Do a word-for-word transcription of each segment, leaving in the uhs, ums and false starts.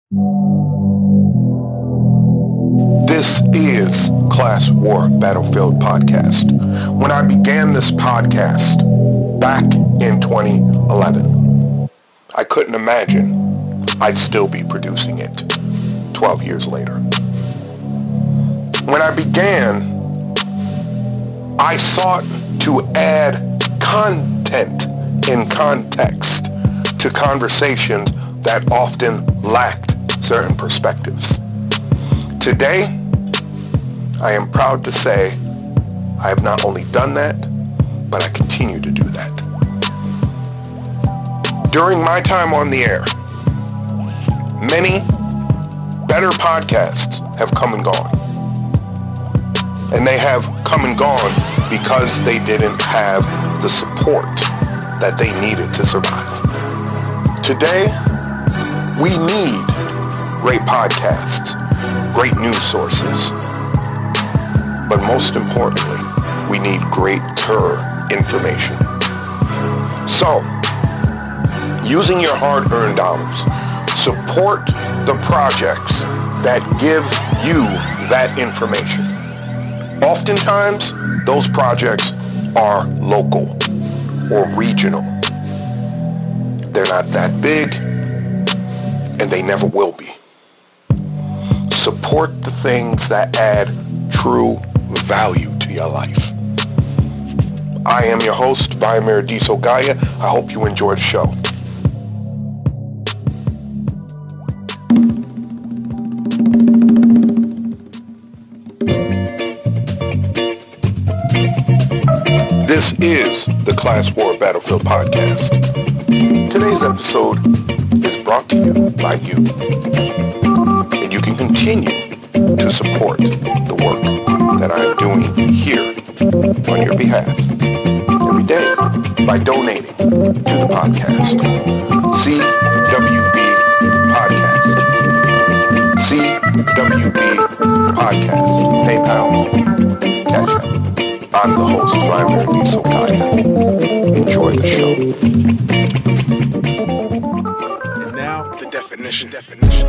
This is Class War Battlefield Podcast. When I began this podcast back in twenty eleven, I couldn't imagine I'd still be producing it twelve years later. When I began, I sought to add content and context to conversations that often lacked certain perspectives. Today, I am proud to say I have not only done that, but I continue to do that. During my time on the air, many better podcasts have come and gone. And they have come and gone because they didn't have the support that they needed to survive. Today, we need great podcasts, great news sources, but most importantly, we need greater information. So, using your hard-earned dollars, support the projects that give you that information. Oftentimes, those projects are local or regional. They're not that big, and they never will be. Support the things that add true value to your life. I am your host, Vladimir Disogaya. I hope you enjoy the show. This is the Class War Battlefield Podcast. Today's episode is brought to you by you. And you can continue to support the work that I am doing here on your behalf every day by donating to the podcast. C W B Podcast. C W B Podcast. PayPal. Cash App. I'm the host, Vladimir Disogaya. Enjoy the show. And now, the definition. definition.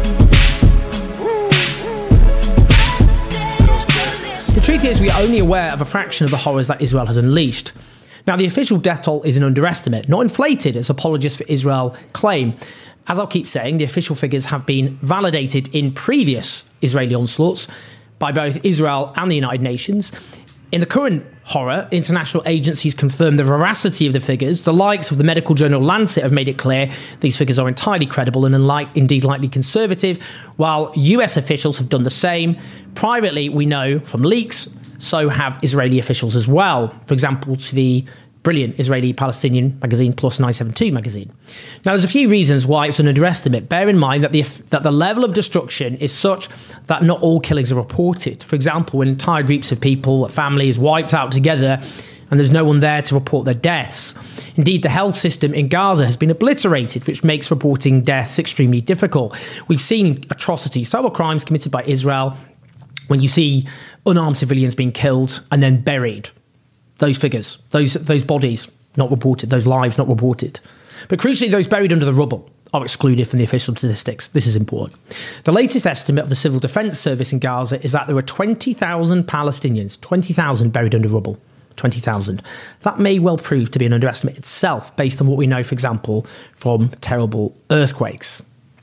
The truth is, we are only aware of a fraction of the horrors that Israel has unleashed. Now, the official death toll is an underestimate, not inflated, as apologists for Israel claim. As I'll keep saying, the official figures have been validated in previous Israeli onslaughts by both Israel and the United Nations. In the current horror, international agencies confirm the veracity of the figures. The likes of the medical journal Lancet have made it clear these figures are entirely credible and unlike, indeed likely conservative, while U S officials have done the same. Privately, we know from leaks, so have Israeli officials as well. For example, to the brilliant Israeli-Palestinian magazine Plus nine seventy-two magazine. Now, there's a few reasons why it's an underestimate. Bear in mind that the that the level of destruction is such that not all killings are reported. For example, when entire groups of people, families wiped out together, and there's no one there to report their deaths. Indeed, the health system in Gaza has been obliterated, which makes reporting deaths extremely difficult. We've seen atrocities, terrible crimes committed by Israel, when you see unarmed civilians being killed and then buried. Those figures, those those bodies not reported, those lives not reported. But crucially, those buried under the rubble are excluded from the official statistics. This is important. The latest estimate of the Civil Defence Service in Gaza is that there were twenty thousand Palestinians, twenty thousand buried under rubble, twenty thousand. That may well prove to be an underestimate itself, based on what we know, for example, from terrible earthquakes.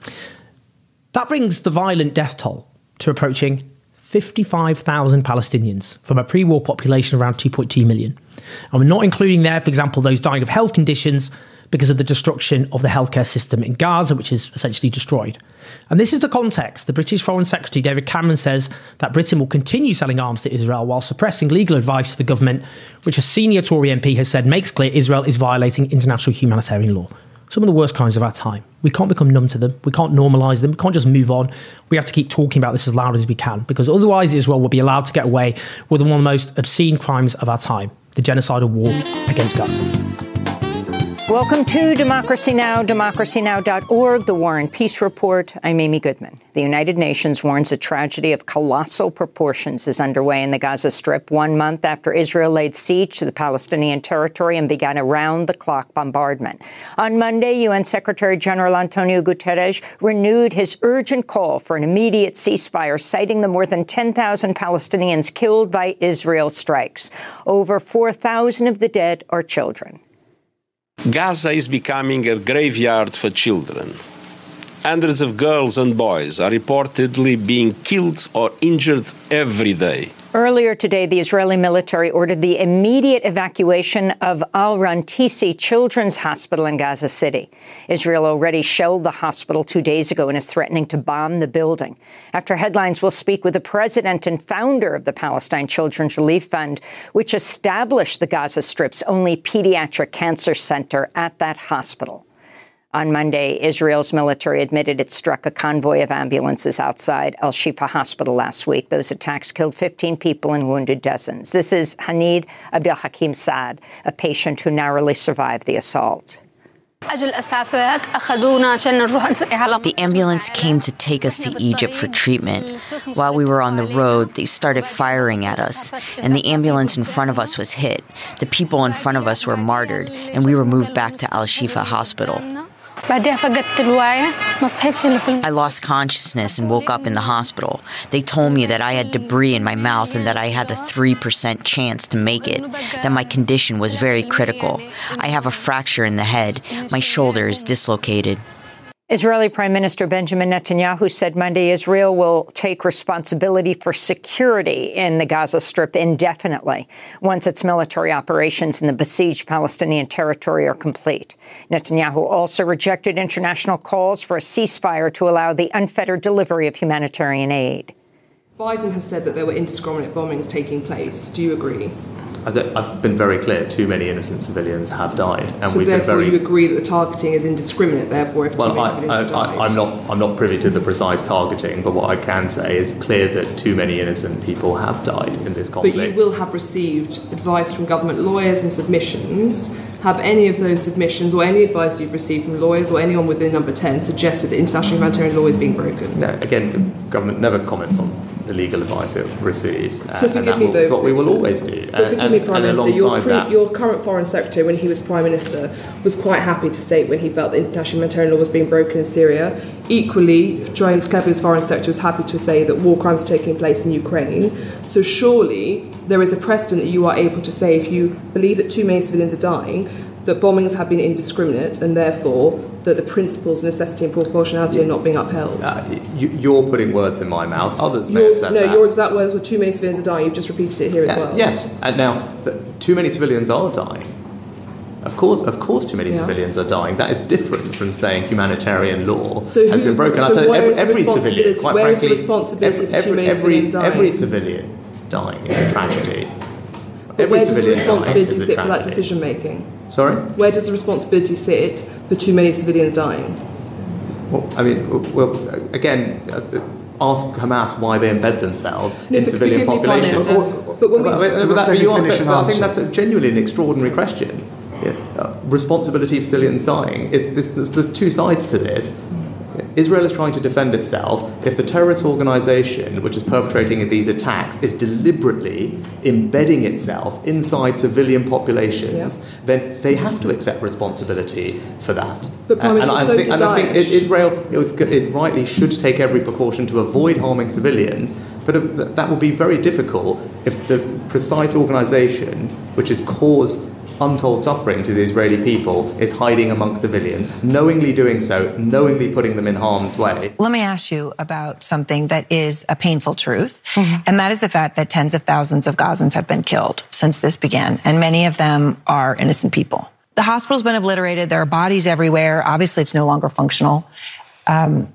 That brings the violent death toll to approaching fifty-five thousand Palestinians from a pre-war population of around two point two million. And we're not including there, for example, those dying of health conditions because of the destruction of the healthcare system in Gaza, which is essentially destroyed. And this is the context. The British Foreign Secretary, David Cameron, says that Britain will continue selling arms to Israel while suppressing legal advice to the government, which a senior Tory M P has said makes clear Israel is violating international humanitarian law. Some of the worst crimes of our time. We can't become numb to them. We can't normalise them. We can't just move on. We have to keep talking about this as loud as we can, because otherwise Israel will be allowed to get away with one of the most obscene crimes of our time, the genocidal war against Gaza. Welcome to Democracy Now!, democracy now dot org, the War and Peace Report. I'm Amy Goodman. The United Nations warns a tragedy of colossal proportions is underway in the Gaza Strip one month after Israel laid siege to the Palestinian territory and began a round-the-clock bombardment. On Monday, U N Secretary General Antonio Guterres renewed his urgent call for an immediate ceasefire, citing the more than ten thousand Palestinians killed by Israel strikes. Over four thousand of the dead are children. Gaza is becoming a graveyard for children. Hundreds of girls and boys are reportedly being killed or injured every day. Earlier today, the Israeli military ordered the immediate evacuation of Al-Rantisi Children's Hospital in Gaza City. Israel already shelled the hospital two days ago and is threatening to bomb the building. After headlines, we'll speak with the president and founder of the Palestine Children's Relief Fund, which established the Gaza Strip's only pediatric cancer center at that hospital. On Monday, Israel's military admitted it struck a convoy of ambulances outside Al-Shifa Hospital last week. Those attacks killed fifteen people and wounded dozens. This is Hanid Abdelhakim Saad, a patient who narrowly survived the assault. The ambulance came to take us to Egypt for treatment. While we were on the road, they started firing at us, and the ambulance in front of us was hit. The people in front of us were martyred, and we were moved back to Al-Shifa Hospital. I lost consciousness and woke up in the hospital. They told me that I had debris in my mouth and that I had a three percent chance to make it, that my condition was very critical. I have a fracture in the head. My shoulder is dislocated. Israeli Prime Minister Benjamin Netanyahu said Monday Israel will take responsibility for security in the Gaza Strip indefinitely once its military operations in the besieged Palestinian territory are complete. Netanyahu also rejected international calls for a ceasefire to allow the unfettered delivery of humanitarian aid. Biden has said that there were indiscriminate bombings taking place. Do you agree? As I've been very clear, too many innocent civilians have died, and so we've therefore been very... you agree that the targeting is indiscriminate. Therefore, if well, too many I, civilians I, have died, I, I'm not. I'm not privy to the precise targeting, but what I can say is clear that too many innocent people have died in this conflict. But you will have received advice from government lawyers and submissions. Have any of those submissions or any advice you've received from lawyers or anyone within Number ten suggested that international humanitarian law is being broken? No. Again, the government never comments on the legal advice it receives. So uh, forgive and that me, will, though. what we will always do. But forgive and, me, Prime and Minister, your, pre- that, your current Foreign Secretary, when he was Prime Minister, was quite happy to state when he felt that international humanitarian law was being broken in Syria. Equally, James Cleverly's Foreign Secretary was happy to say that war crimes are taking place in Ukraine. So surely there is a precedent that you are able to say, if you believe that too many civilians are dying, that bombings have been indiscriminate and therefore that the principles of necessity and proportionality are not being upheld. Uh, you, you're putting words in my mouth. Others may your, have said no, that. No, your exact words were too many civilians are dying. You've just repeated it here yeah, as well. Yes, and now the, too many civilians are dying. Of course, of course, too many yeah. civilians are dying. That is different from saying humanitarian law so has who, been broken. So I thought where every, is every civilian, quite where frankly, is the responsibility every, for too many every, civilians dying? Every civilian dying is a tragedy. But every where does the responsibility sit for that tragedy. decision making? Sorry? Where does the responsibility sit for too many civilians dying? Well, I mean, well, again, ask Hamas why they embed themselves no, in civilian populations. Or, but when we but, but, but, that, you are, but I think that's a genuinely an extraordinary question. Yeah. Uh, responsibility for civilians dying. It's, this, there's, there's two sides to this. Israel is trying to defend itself. If the terrorist organisation which is perpetrating these attacks is deliberately embedding itself inside civilian populations, yeah. then they have to accept responsibility for that. But uh, and, so I think, and I think Israel is, is rightly should take every precaution to avoid harming civilians, but that will be very difficult if the precise organisation which has caused untold suffering to the Israeli people is hiding amongst civilians, knowingly doing so, knowingly putting them in harm's way. Let me ask you about something that is a painful truth, mm-hmm. and that is the fact that tens of thousands of Gazans have been killed since this began, and many of them are innocent people. The hospital's been obliterated. There are bodies everywhere. Obviously, it's no longer functional. Um,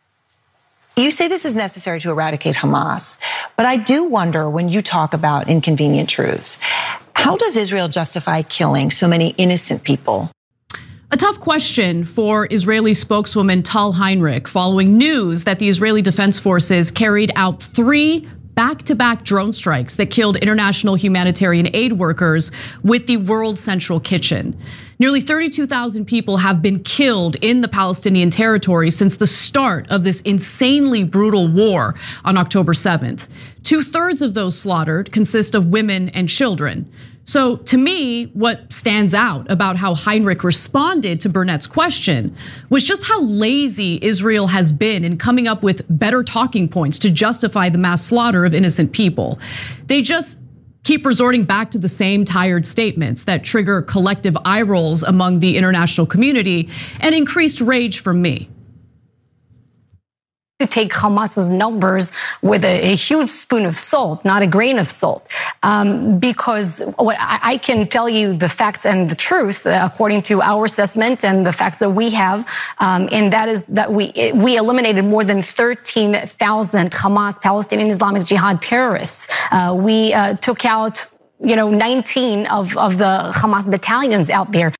You say this is necessary to eradicate Hamas, but I do wonder when you talk about inconvenient truths, how does Israel justify killing so many innocent people? A tough question for Israeli spokeswoman Tal Heinrich following news that the Israeli Defense Forces carried out three back-to-back drone strikes that killed international humanitarian aid workers with the World Central Kitchen. Nearly thirty-two thousand people have been killed in the Palestinian territory since the start of this insanely brutal war on October seventh. Two-thirds of those slaughtered consist of women and children. So to me, what stands out about how Heinrich responded to Burnett's question was just how lazy Israel has been in coming up with better talking points to justify the mass slaughter of innocent people. They just keep resorting back to the same tired statements that trigger collective eye rolls among the international community and increased rage from me. To take Hamas's numbers with a, a huge spoon of salt, not a grain of salt, um, because what I, I can tell you the facts and the truth uh, according to our assessment and the facts that we have, um, and that is that we we eliminated more than thirteen thousand Hamas Palestinian Islamic Jihad terrorists. Uh, we uh, took out, you know, nineteen of of the Hamas battalions out there.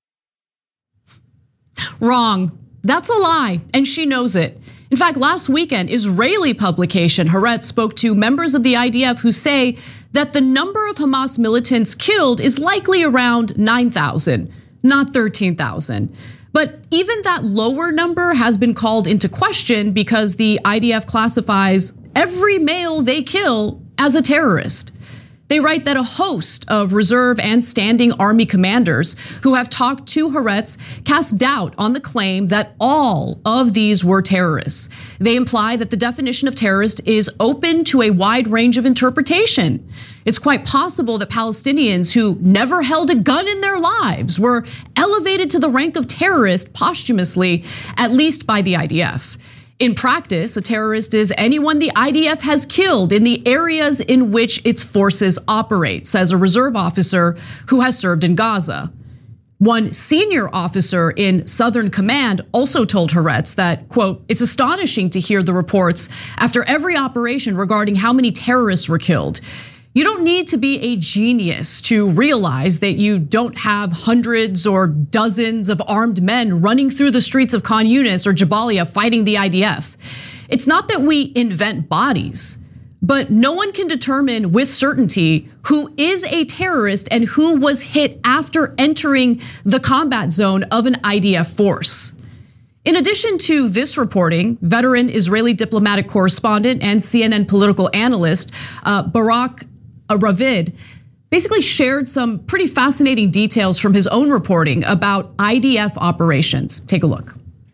Wrong. That's a lie, and she knows it. In fact, last weekend, Israeli publication Haaretz spoke to members of the I D F who say that the number of Hamas militants killed is likely around nine thousand, not thirteen thousand. But even that lower number has been called into question because the I D F classifies every male they kill as a terrorist. They write that a host of reserve and standing army commanders who have talked to Haaretz cast doubt on the claim that all of these were terrorists. They imply that the definition of terrorist is open to a wide range of interpretation. It's quite possible that Palestinians who never held a gun in their lives were elevated to the rank of terrorist posthumously, at least by the I D F. In practice, a terrorist is anyone the I D F has killed in the areas in which its forces operate, says a reserve officer who has served in Gaza. One senior officer in Southern Command also told Haaretz that, quote, it's astonishing to hear the reports after every operation regarding how many terrorists were killed. You don't need to be a genius to realize that you don't have hundreds or dozens of armed men running through the streets of Khan Yunis or Jabalia fighting the I D F. It's not that we invent bodies, but no one can determine with certainty who is a terrorist and who was hit after entering the combat zone of an I D F force. In addition to this reporting, veteran Israeli diplomatic correspondent and C N N political analyst Barak Ravid basically shared some pretty fascinating details from his own reporting about I D F operations. Take a look.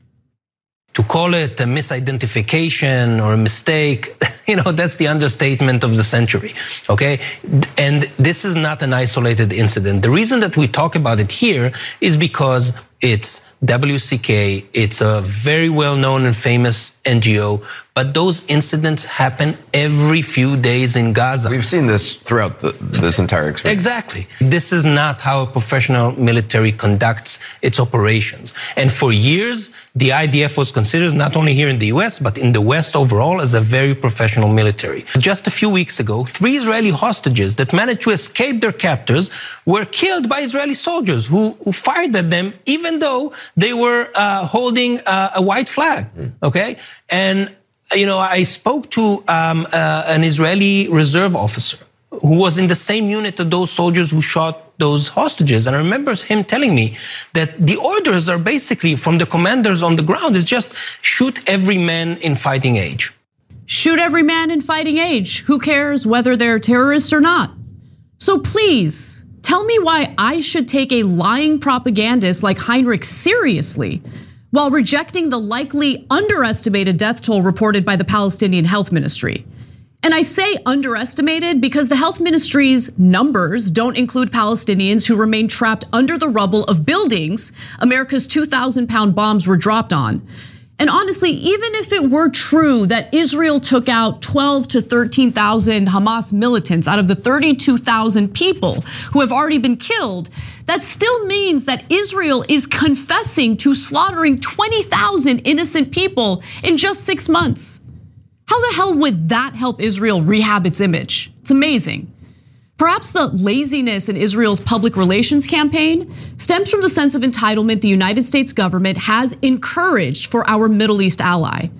To call it a misidentification or a mistake, you know, that's the understatement of the century, okay? And this is not an isolated incident. The reason that we talk about it here is because it's W C K, it's a very well-known and famous N G O, but those incidents happen every few days in Gaza. We've seen this throughout the, this entire experience. Exactly. This is not how a professional military conducts its operations. And for years, the I D F was considered, not only here in the U S, but in the West overall, as a very professional military. Just a few weeks ago, three Israeli hostages that managed to escape their captors were killed by Israeli soldiers who, who fired at them, even though they were uh, holding uh, a white flag, okay? And, you know, I spoke to um, uh, an Israeli reserve officer who was in the same unit of those soldiers who shot those hostages. And I remember him telling me that the orders are basically from the commanders on the ground is just shoot every man in fighting age. Shoot every man in fighting age. Who cares whether they're terrorists or not? So please, tell me why I should take a lying propagandist like Heinrich seriously while rejecting the likely underestimated death toll reported by the Palestinian Health Ministry. And I say underestimated because the health ministry's numbers don't include Palestinians who remain trapped under the rubble of buildings America's two thousand pound bombs were dropped on. And honestly, even if it were true that Israel took out twelve to thirteen thousand Hamas militants out of the thirty-two thousand people who have already been killed, that still means that Israel is confessing to slaughtering twenty thousand innocent people in just six months. How the hell would that help Israel rehab its image? It's amazing. Perhaps the laziness in Israel's public relations campaign stems from the sense of entitlement the United States government has encouraged for our Middle East ally.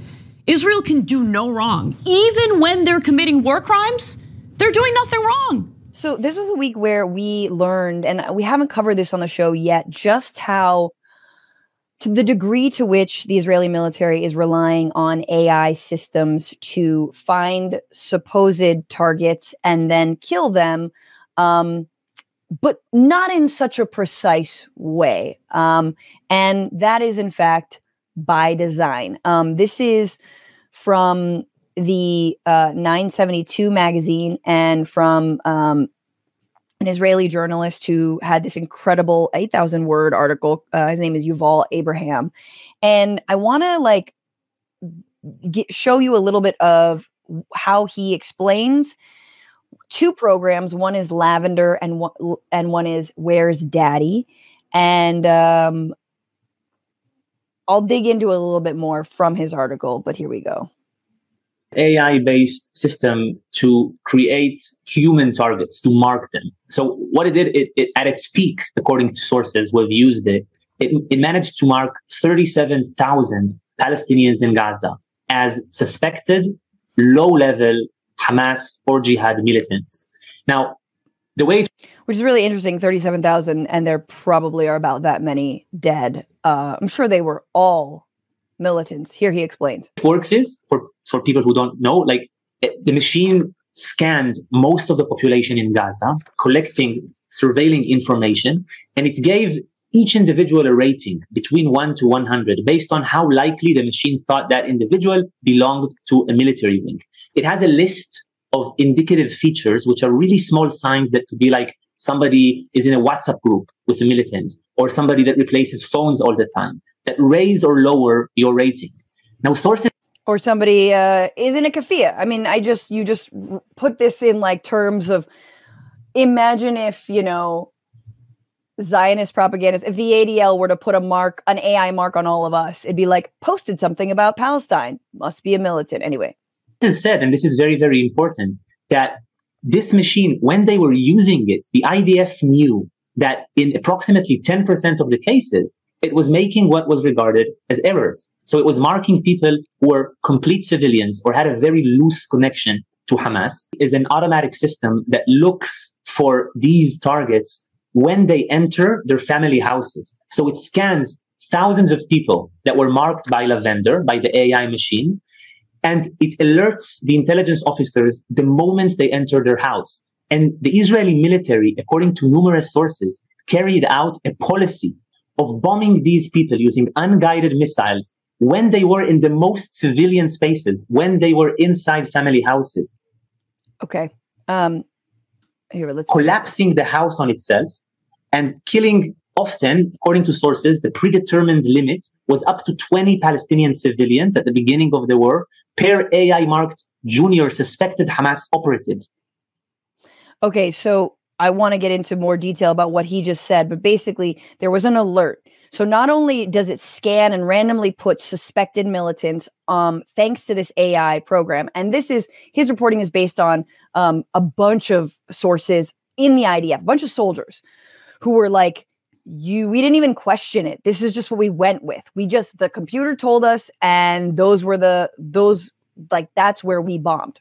Israel can do no wrong. Even when they're committing war crimes, they're doing nothing wrong. So this was a week where we learned, and we haven't covered this on the show yet, just how, to the degree to which the Israeli military is relying on A I systems to find supposed targets and then kill them, um, but not in such a precise way. Um, and that is, in fact, by design. Um, this is from the uh, nine seventy-two magazine and from um, an Israeli journalist who had this incredible eight thousand word article. Uh, his name is Yuval Abraham. And I want to like get, show you a little bit of how he explains two programs. One is Lavender and one, and one is Where's Daddy? And um, I'll dig into a little bit more from his article, but here we go. A I-based system to create human targets, to mark them. So what it did, it, it at its peak, according to sources who have used it, it, it managed to mark thirty-seven thousand Palestinians in Gaza as suspected low-level Hamas or Jihad militants. Now, the way... It- Which is really interesting, thirty-seven thousand, and there probably are about that many dead. Uh, I'm sure they were all militants. Here he explains. It works is, for, for people who don't know, like the machine scanned most of the population in Gaza, collecting, surveilling information, and it gave each individual a rating between one to one hundred based on how likely the machine thought that individual belonged to a military wing. It has a list of indicative features, which are really small signs that could be like somebody is in a WhatsApp group with a militant, or somebody that replaces phones all the time, that raise or lower your rating. Now, sources... Or somebody uh, is in a kafia. I mean, I just, you just put this in like terms of, imagine if, you know, Zionist propagandists, if the A D L were to put a mark, an A I mark on all of us, it'd be like, posted something about Palestine, must be a militant. Anyway. This is said, and this is very, very important, that this machine, when they were using it, the I D F knew that in approximately ten percent of the cases, it was making what was regarded as errors. So it was marking people who were complete civilians or had a very loose connection to Hamas. It is an automatic system that looks for these targets when they enter their family houses. So it scans thousands of people that were marked by Lavender, by the A I machine, and it alerts the intelligence officers the moment they enter their house. And the Israeli military, according to numerous sources, carried out a policy of bombing these people using unguided missiles when they were in the most civilian spaces, when they were inside family houses. Okay. Um, here, let's collapsing the house on itself and killing, often, according to sources, the predetermined limit was up to twenty Palestinian civilians at the beginning of the war per A I-marked junior suspected Hamas operative. Okay, so I want to get into more detail about what he just said, but basically there was an alert. So not only does it scan and randomly put suspected militants, um, thanks to this A I program, and this is, his reporting is based on um, a bunch of sources in the I D F, a bunch of soldiers who were like, you, we didn't even question it. This is just what we went with. We just, the computer told us, and those were the, those, like, that's where we bombed.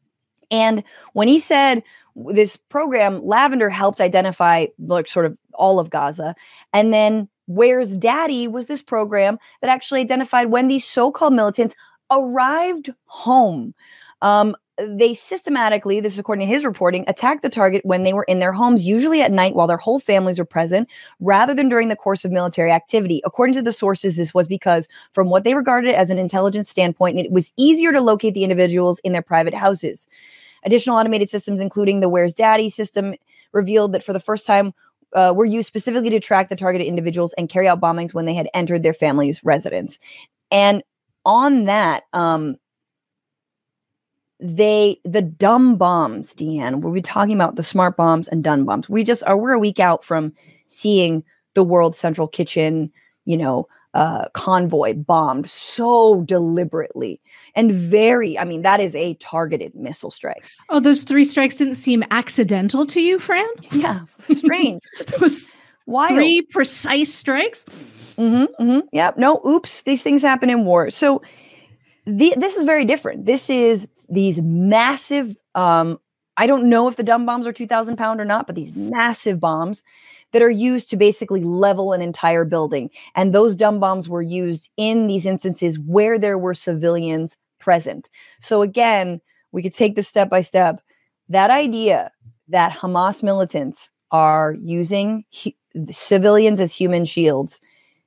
And when he said this program, Lavender helped identify like sort of all of Gaza. And then Where's Daddy was this program that actually identified when these so-called militants arrived home. Um, they systematically, this is according to his reporting, attacked the target when they were in their homes, usually at night while their whole families were present, rather than during the course of military activity. According to the sources, this was because from what they regarded as an intelligence standpoint, it was easier to locate the individuals in their private houses. Additional automated systems, including the Where's Daddy system, revealed that for the first time uh, were used specifically to track the targeted individuals and carry out bombings when they had entered their family's residence. And on that, um, they, the dumb bombs, Deanne, we'll be talking about the smart bombs and dumb bombs. We just are, we're a week out from seeing the World Central Kitchen, you know, uh, convoy bombed so deliberately and very, I mean, that is a targeted missile strike. Oh, those three strikes didn't seem accidental to you, Fran? Yeah, strange. Those Wild. Three precise strikes? Mm-hmm, mm-hmm. Yeah, no, oops, these things happen in war. So the, this is very different. This is these massive, um, I don't know if the dumb bombs are two thousand pound or not, but these massive bombs that are used to basically level an entire building. And those dumb bombs were used in these instances where there were civilians present. So again, we could take this step by step. That idea that Hamas militants are using hu- civilians as human shields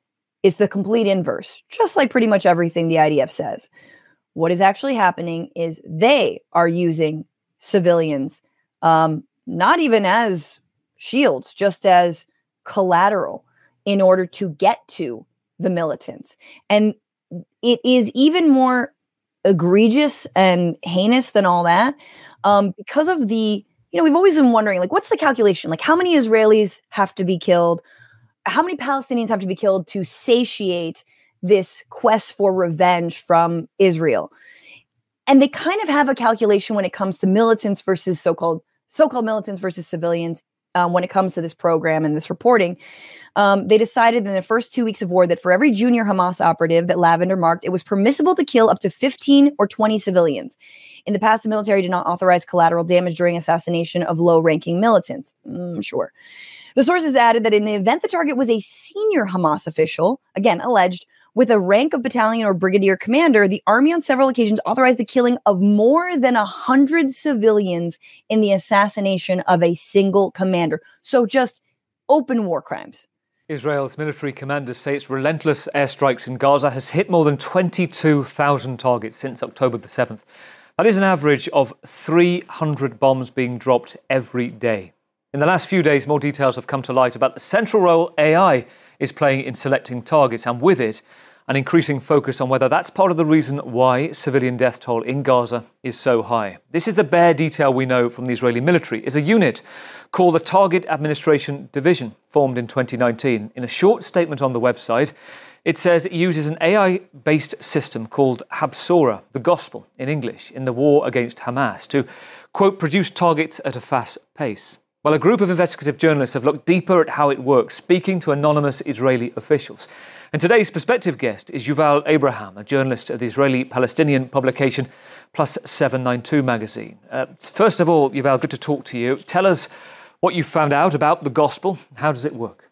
is the complete inverse, just like pretty much everything the I D F says. What is actually happening is they are using civilians, um, not even as shields, just as collateral in order to get to the militants. And it is even more egregious and heinous than all that um, because of the, you know, we've always been wondering, like, what's the calculation? Like, how many Israelis have to be killed? How many Palestinians have to be killed to satiate this quest for revenge from Israel? And they kind of have a calculation when it comes to militants versus so-called so-called militants versus civilians. Um, when it comes to this program and this reporting, um, they decided in the first two weeks of war that for every junior Hamas operative that Lavender marked, it was permissible to kill up to fifteen or twenty civilians. In the past, the military did not authorize collateral damage during assassination of low-ranking militants. Mm, sure. The sources added that in the event the target was a senior Hamas official, again, alleged, with a rank of battalion or brigadier commander, the army on several occasions authorized the killing of more than one hundred civilians in the assassination of a single commander. So just open war crimes. Israel's military commanders say its relentless airstrikes in Gaza has hit more than twenty-two thousand targets since October the seventh. That is an average of three hundred bombs being dropped every day. In the last few days, more details have come to light about the central role A I is playing in selecting targets, and with it, an increasing focus on whether that's part of the reason why civilian death toll in Gaza is so high. This is the bare detail we know from the Israeli military. Is a unit called the Target Administration Division, formed in twenty nineteen. In a short statement on the website, it says it uses an A I-based system called Habsora, the gospel in English, in the war against Hamas to, quote, produce targets at a fast pace. Well, a group of investigative journalists have looked deeper at how it works, speaking to anonymous Israeli officials. And today's prospective guest is Yuval Abraham, a journalist at the Israeli-Palestinian publication Plus seven ninety-two magazine. Uh, first of all, Yuval, good to talk to you. Tell us what you found out about the gospel. How does it work?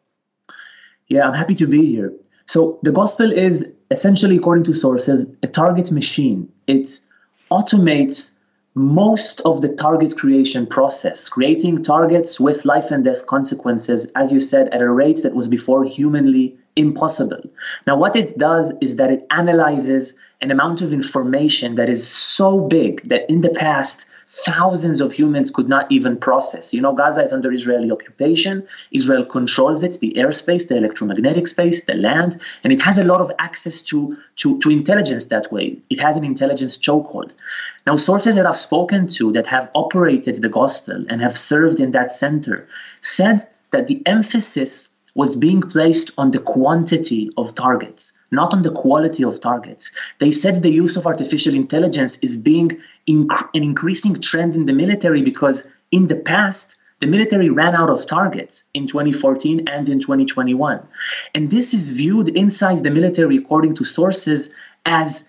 Yeah, I'm happy to be here. So the gospel is essentially, according to sources, a target machine. It automates most of the target creation process, creating targets with life and death consequences, as you said, at a rate that was before humanly impossible. Now, what it does is that it analyzes an amount of information that is so big that in the past, thousands of humans could not even process. You know, Gaza is under Israeli occupation. Israel controls it, the airspace, the electromagnetic space, the land, and it has a lot of access to, to, to intelligence that way. It has an intelligence chokehold. Now, sources that I've spoken to that have operated the gospel and have served in that center said that the emphasis was being placed on the quantity of targets, not on the quality of targets. They said the use of artificial intelligence is being inc- an increasing trend in the military because in the past, the military ran out of targets in twenty fourteen and in twenty twenty-one. And this is viewed inside the military, according to sources, as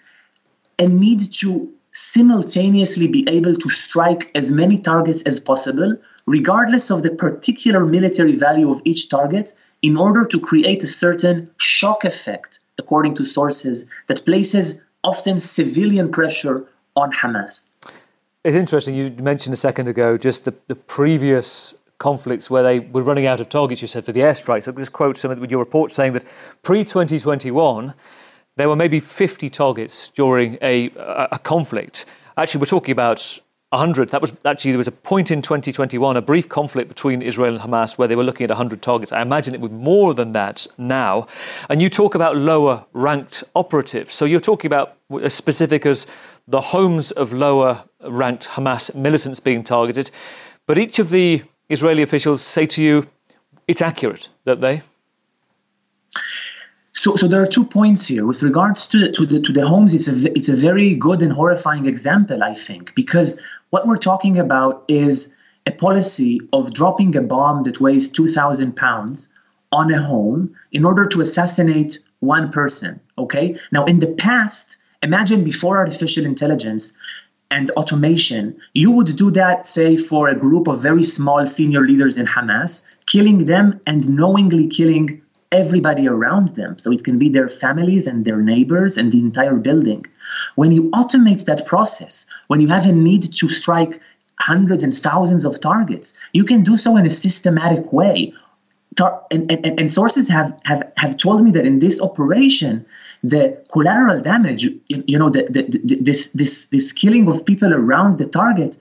a need to simultaneously be able to strike as many targets as possible, regardless of the particular military value of each target, in order to create a certain shock effect, according to sources, that places often civilian pressure on Hamas. It's interesting, you mentioned a second ago just the, the previous conflicts where they were running out of targets, you said, for the airstrikes. I'll just quote some of your report saying that pre-twenty twenty-one, there were maybe fifty targets during a, a, a conflict. Actually, we're talking about one hundred. That was actually, there was a point in twenty twenty-one, a brief conflict between Israel and Hamas where they were looking at one hundred targets. I imagine it would be more than that now. And you talk about lower ranked operatives. So you're talking about as specific as the homes of lower ranked Hamas militants being targeted. But each of the Israeli officials say to you, it's accurate, don't they? So, so there are two points here. With regards to, to, the, to the homes, it's a, it's a very good and horrifying example, I think, because what we're talking about is a policy of dropping a bomb that weighs two thousand pounds on a home in order to assassinate one person, okay? Now, in the past, Imagine before artificial intelligence and automation, you would do that, say, for a group of very small senior leaders in Hamas, killing them and knowingly killing everybody around them. So it can be their families and their neighbors and the entire building. When you automate that process, when you have a need to strike hundreds and thousands of targets, you can do so in a systematic way. And, and, and sources have, have, have told me that in this operation, the collateral damage, you, you know, the, the, the, this, this, this killing of people around the target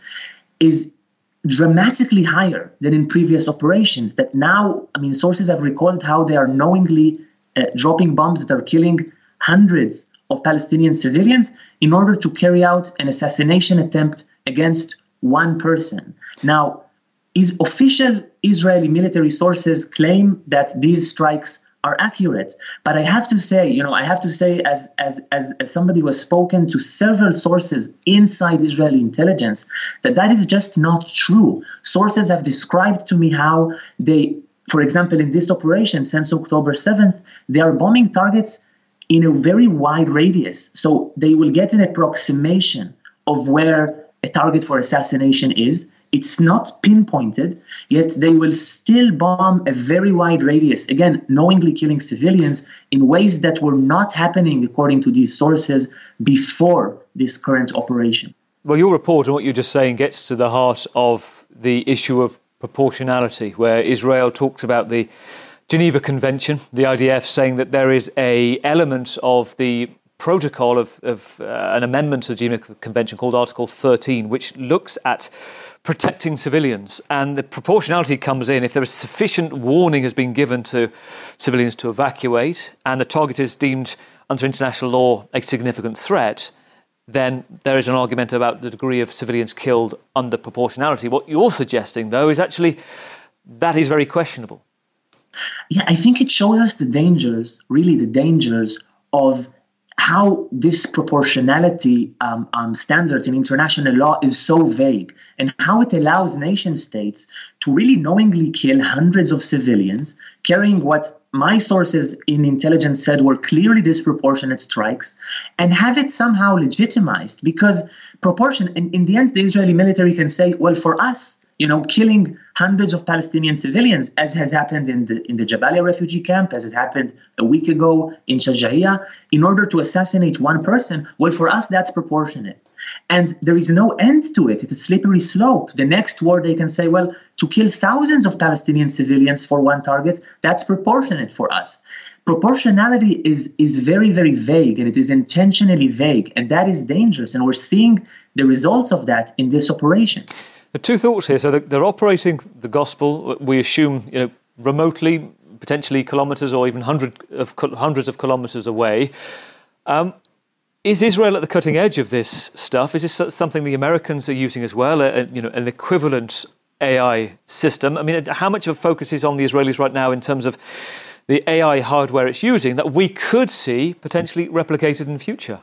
is dramatically higher than in previous operations. That now, I mean, sources have recalled how they are knowingly uh, dropping bombs that are killing hundreds of Palestinian civilians in order to carry out an assassination attempt against one person. Now, is official Israeli military sources claim that these strikes are accurate. But I have to say, you know, I have to say as, as, as, as somebody who has spoken to several sources inside Israeli intelligence, that that is just not true. Sources have described to me how they, for example, in this operation since October seventh, they are bombing targets in a very wide radius. So they will get an approximation of where a target for assassination is. It's not pinpointed, yet they will still bomb a very wide radius, again, knowingly killing civilians in ways that were not happening, according to these sources, before this current operation. Well, your report and what you're just saying gets to the heart of the issue of proportionality, where Israel talks about the Geneva Convention, the I D F saying that there is a element of the protocol of, of uh, an amendment to the Geneva Convention called Article thirteen, which looks at protecting civilians, and the proportionality comes in if there is sufficient warning has been given to civilians to evacuate and the target is deemed under international law a significant threat, then there is an argument about the degree of civilians killed under proportionality. What you're suggesting, though, is actually that is very questionable. Yeah, I think it shows us the dangers, really the dangers of how this proportionality um, um, standard in international law is so vague, and how it allows nation states to really knowingly kill hundreds of civilians, carrying what my sources in intelligence said were clearly disproportionate strikes, and have it somehow legitimized. Because proportion, in, in the end, the Israeli military can say, well, for us, you know, killing hundreds of Palestinian civilians, as has happened in the in the Jabalia refugee camp, as it happened a week ago in Shajaiya, in order to assassinate one person, well, for us, that's proportionate. And there is no end to it. It's a slippery slope. The next war, they can say, well, to kill thousands of Palestinian civilians for one target, that's proportionate for us. Proportionality is, is very, very vague, and it is intentionally vague, and that is dangerous. And we're seeing the results of that in this operation. Two thoughts here. So they're operating the gospel, we assume, you know, remotely, potentially kilometres or even hundred of, hundreds of kilometres away. Um, is Israel at the cutting edge of this stuff? Is this something the Americans are using as well, a, you know, an equivalent A I system? I mean, how much of a focus is on the Israelis right now in terms of the A I hardware it's using that we could see potentially replicated in the future?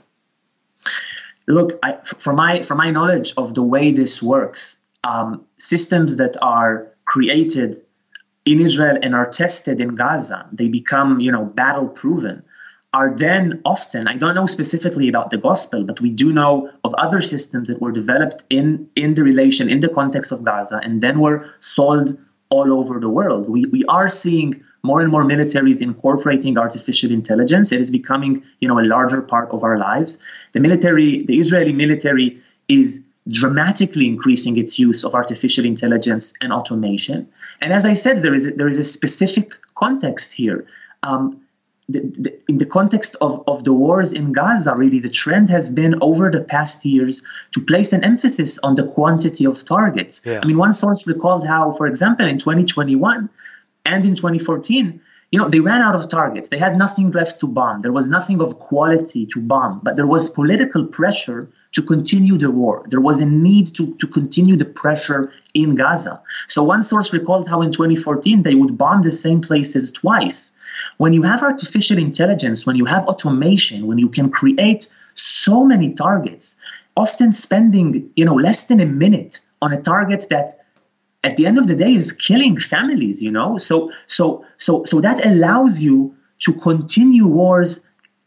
Look, I, from my from my knowledge of the way this works, Um, systems that are created in Israel and are tested in Gaza, they become, you know, battle proven, are then often, I don't know specifically about the gospel, but we do know of other systems that were developed in, in the relation, in the context of Gaza, and then were sold all over the world. We, we are seeing more and more militaries incorporating artificial intelligence. It is becoming, you know, a larger part of our lives. The military, the Israeli military is dramatically increasing its use of artificial intelligence and automation. And as I said, there is a, there is a specific context here. Um, the, the, in the context of, of the wars in Gaza, really, the trend has been over the past years to place an emphasis on the quantity of targets. Yeah. I mean, one source recalled how, for example, in twenty twenty-one and in twenty fourteen, you know, they ran out of targets. They had nothing left to bomb. There was nothing of quality to bomb, but there was political pressure to continue the war. There was a need to, to continue the pressure in Gaza. So one source recalled how in twenty fourteen, they would bomb the same places twice. When you have artificial intelligence, when you have automation, when you can create so many targets, often spending, you know, less than a minute on a target that at the end of the day is killing families, you know? So, so, so, so that allows you to continue wars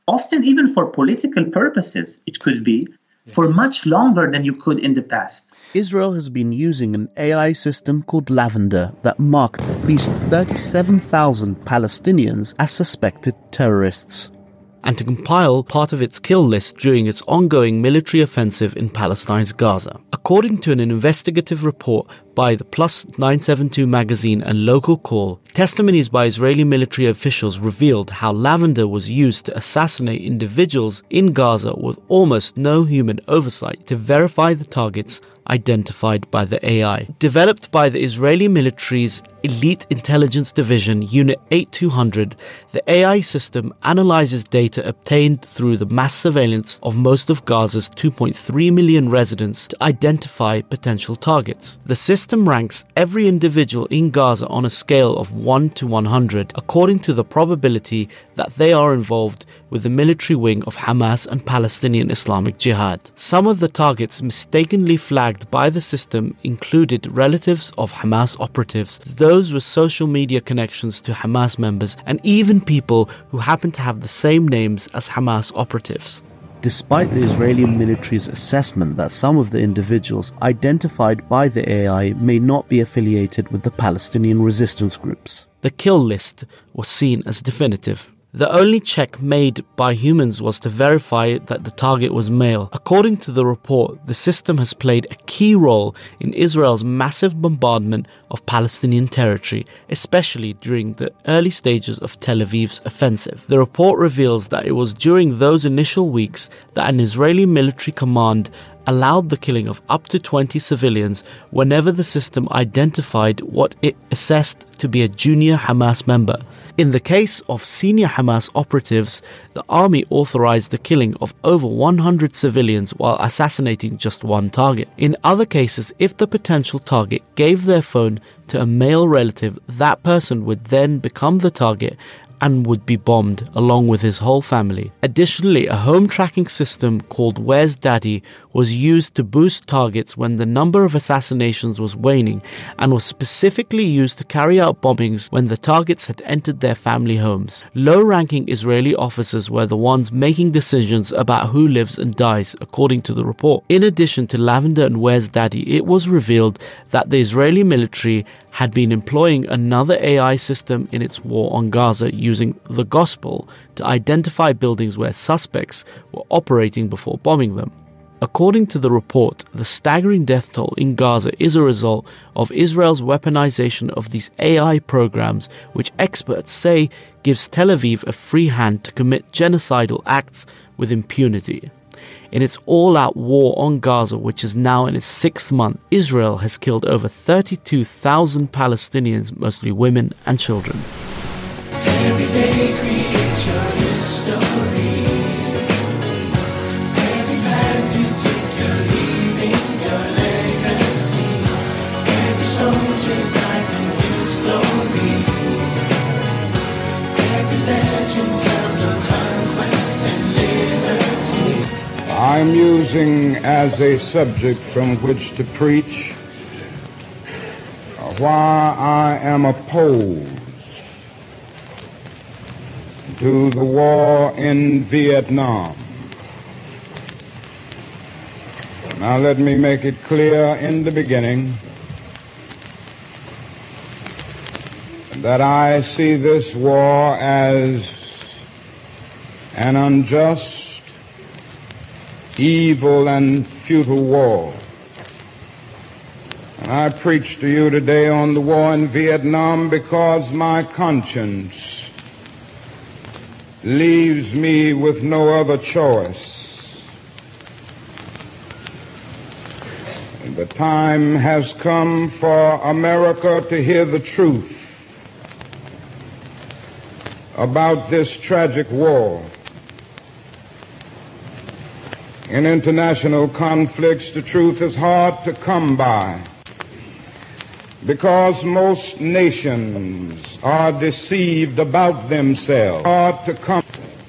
often even for political purposes, it could be, for much longer than you could in the past. Israel has been using an A I system called Lavender that marked at least thirty-seven thousand Palestinians as suspected terrorists, and to compile part of its kill list during its ongoing military offensive in Palestine's Gaza. According to an investigative report by the Plus nine seventy-two magazine and Local Call, testimonies by Israeli military officials revealed how Lavender was used to assassinate individuals in Gaza with almost no human oversight to verify the targets identified by the A I. Developed by the Israeli military's Elite Intelligence Division Unit eighty-two hundred, the A I system analyzes data obtained through the mass surveillance of most of Gaza's two point three million residents to identify potential targets. The system ranks every individual in Gaza on a scale of one to one hundred according to the probability that they are involved with the military wing of Hamas and Palestinian Islamic Jihad. Some of the targets mistakenly flagged by the system included relatives of Hamas operatives, those with social media connections to Hamas members, and even people who happen to have the same names as Hamas operatives. Despite the Israeli military's assessment that some of the individuals identified by the A I may not be affiliated with the Palestinian resistance groups, the kill list was seen as definitive. The only check made by humans was to verify that the target was male. According to the report, the system has played a key role in Israel's massive bombardment of Palestinian territory, especially during the early stages of Tel Aviv's offensive. The report reveals that it was during those initial weeks that an Israeli military command allowed the killing of up to twenty civilians whenever the system identified what it assessed to be a junior Hamas member. In the case of senior Hamas operatives, the army authorized the killing of over one hundred civilians while assassinating just one target. In other cases, if the potential target gave their phone to a male relative, that person would then become the target and would be bombed along with his whole family. Additionally, a home tracking system called Where's Daddy was used to boost targets when the number of assassinations was waning, and was specifically used to carry out bombings when the targets had entered their family homes. Low-ranking Israeli officers were the ones making decisions about who lives and dies, according to the report. In addition to Lavender and Where's Daddy, it was revealed that the Israeli military had been employing another A I system in its war on Gaza using the Gospel to identify buildings where suspects were operating before bombing them. According to the report, the staggering death toll in Gaza is a result of Israel's weaponization of these A I programs, which experts say gives Tel Aviv a free hand to commit genocidal acts with impunity. In its all-out war on Gaza, which is now in its sixth month, Israel has killed over thirty-two thousand Palestinians, mostly women and children. Everyday creature is story. Every path you take, you're leaving your legacy. Every soldier dies in his glory. Every legend tells of conquest and liberty. I'm using as a subject from which to preach why I am opposed to the war in Vietnam. Now let me make it clear in the beginning that I see this war as an unjust, evil and futile war. And I preach to you today on the war in Vietnam because my conscience leaves me with no other choice. And the time has come for America to hear the truth about this tragic war. In international conflicts, the truth is hard to come by because most nations are deceived about themselves. Hard to come.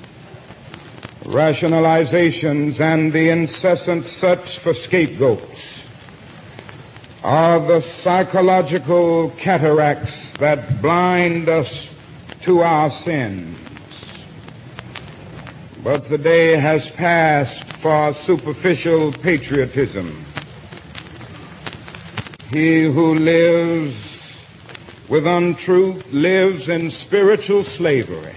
Rationalizations and the incessant search for scapegoats are the psychological cataracts that blind us to our sins. but the day has passed for superficial patriotism. He who lives with untruth lives in spiritual slavery.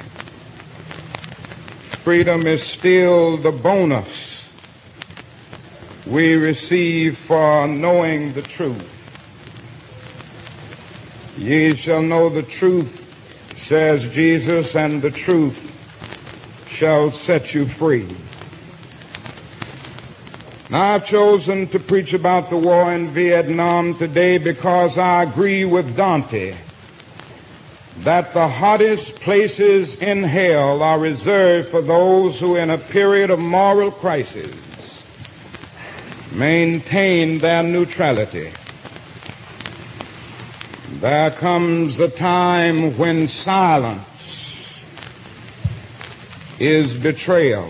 Freedom is still the bonus we receive for knowing the truth. Ye shall know the truth, says Jesus, and the truth shall set you free. Now, I've chosen to preach about the war in Vietnam today because I agree with Dante that the hottest places in hell are reserved for those who, in a period of moral crisis, maintain their neutrality. There comes a time when silence is betrayal.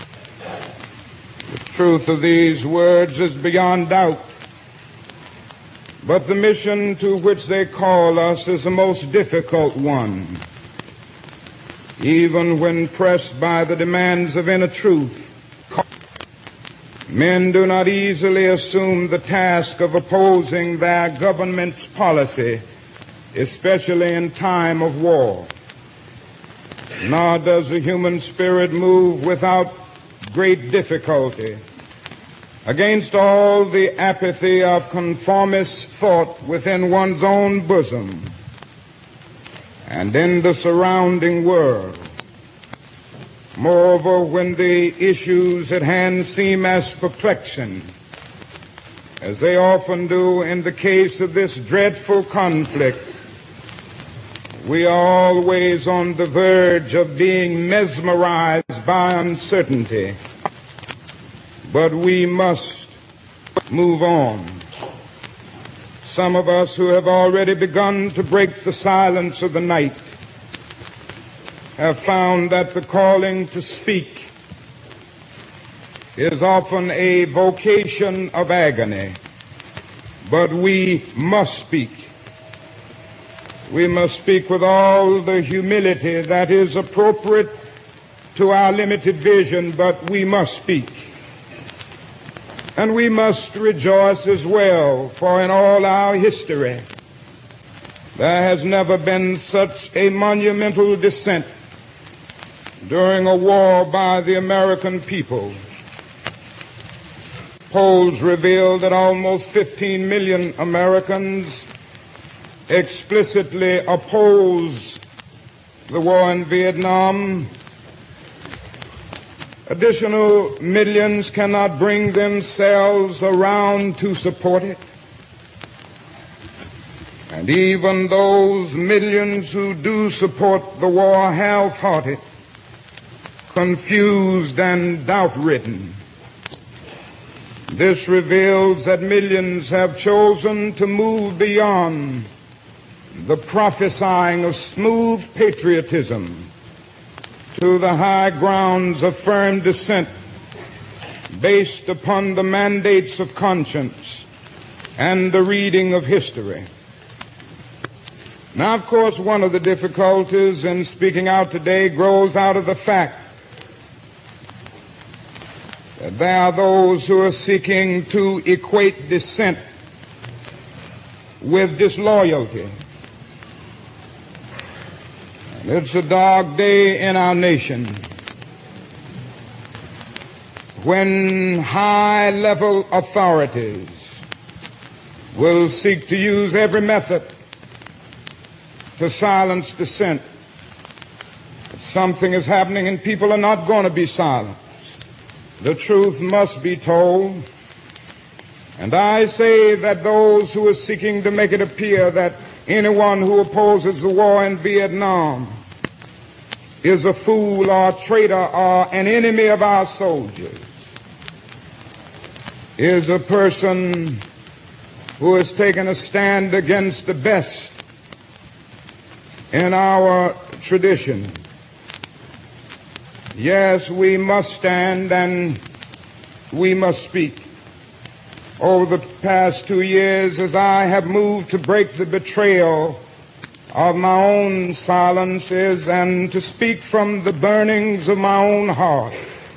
The truth of these words is beyond doubt, but the mission to which they call us is the most difficult one. Even when pressed by the demands of inner truth, men do not easily assume the task of opposing their government's policy, especially in time of war. Nor does the human spirit move without great difficulty against all the apathy of conformist thought within one's own bosom and in the surrounding world. Moreover, when the issues at hand seem as perplexing as they often do in the case of this dreadful conflict, we are always on the verge of being mesmerized by uncertainty. But we must move on. Some of us who have already begun to break the silence of the night have found that the calling to speak is often a vocation of agony. But we must speak. We must speak with all the humility that is appropriate to our limited vision, but we must speak. And we must rejoice as well, for in all our history, there has never been such a monumental dissent during a war by the American people. Polls reveal that almost fifteen million Americans explicitly oppose the war in Vietnam. Additional millions cannot bring themselves around to support it. And even those millions who do support the war half-hearted, confused and doubt-ridden. This reveals that millions have chosen to move beyond the prophesying of smooth patriotism to the high grounds of firm dissent based upon the mandates of conscience and the reading of history. Now, of course, one of the difficulties in speaking out today grows out of the fact that there are those who are seeking to equate dissent with disloyalty. It's a dark day in our nation when high-level authorities will seek to use every method to silence dissent. Something is happening and people are not going to be silenced. The truth must be told. And I say that those who are seeking to make it appear that anyone who opposes the war in Vietnam is a fool or a traitor or an enemy of our soldiers is a person who has taken a stand against the best in our tradition. Yes, we must stand and we must speak. Over the past two years, as I have moved to break the betrayal of my own silences and to speak from the burnings of my own heart,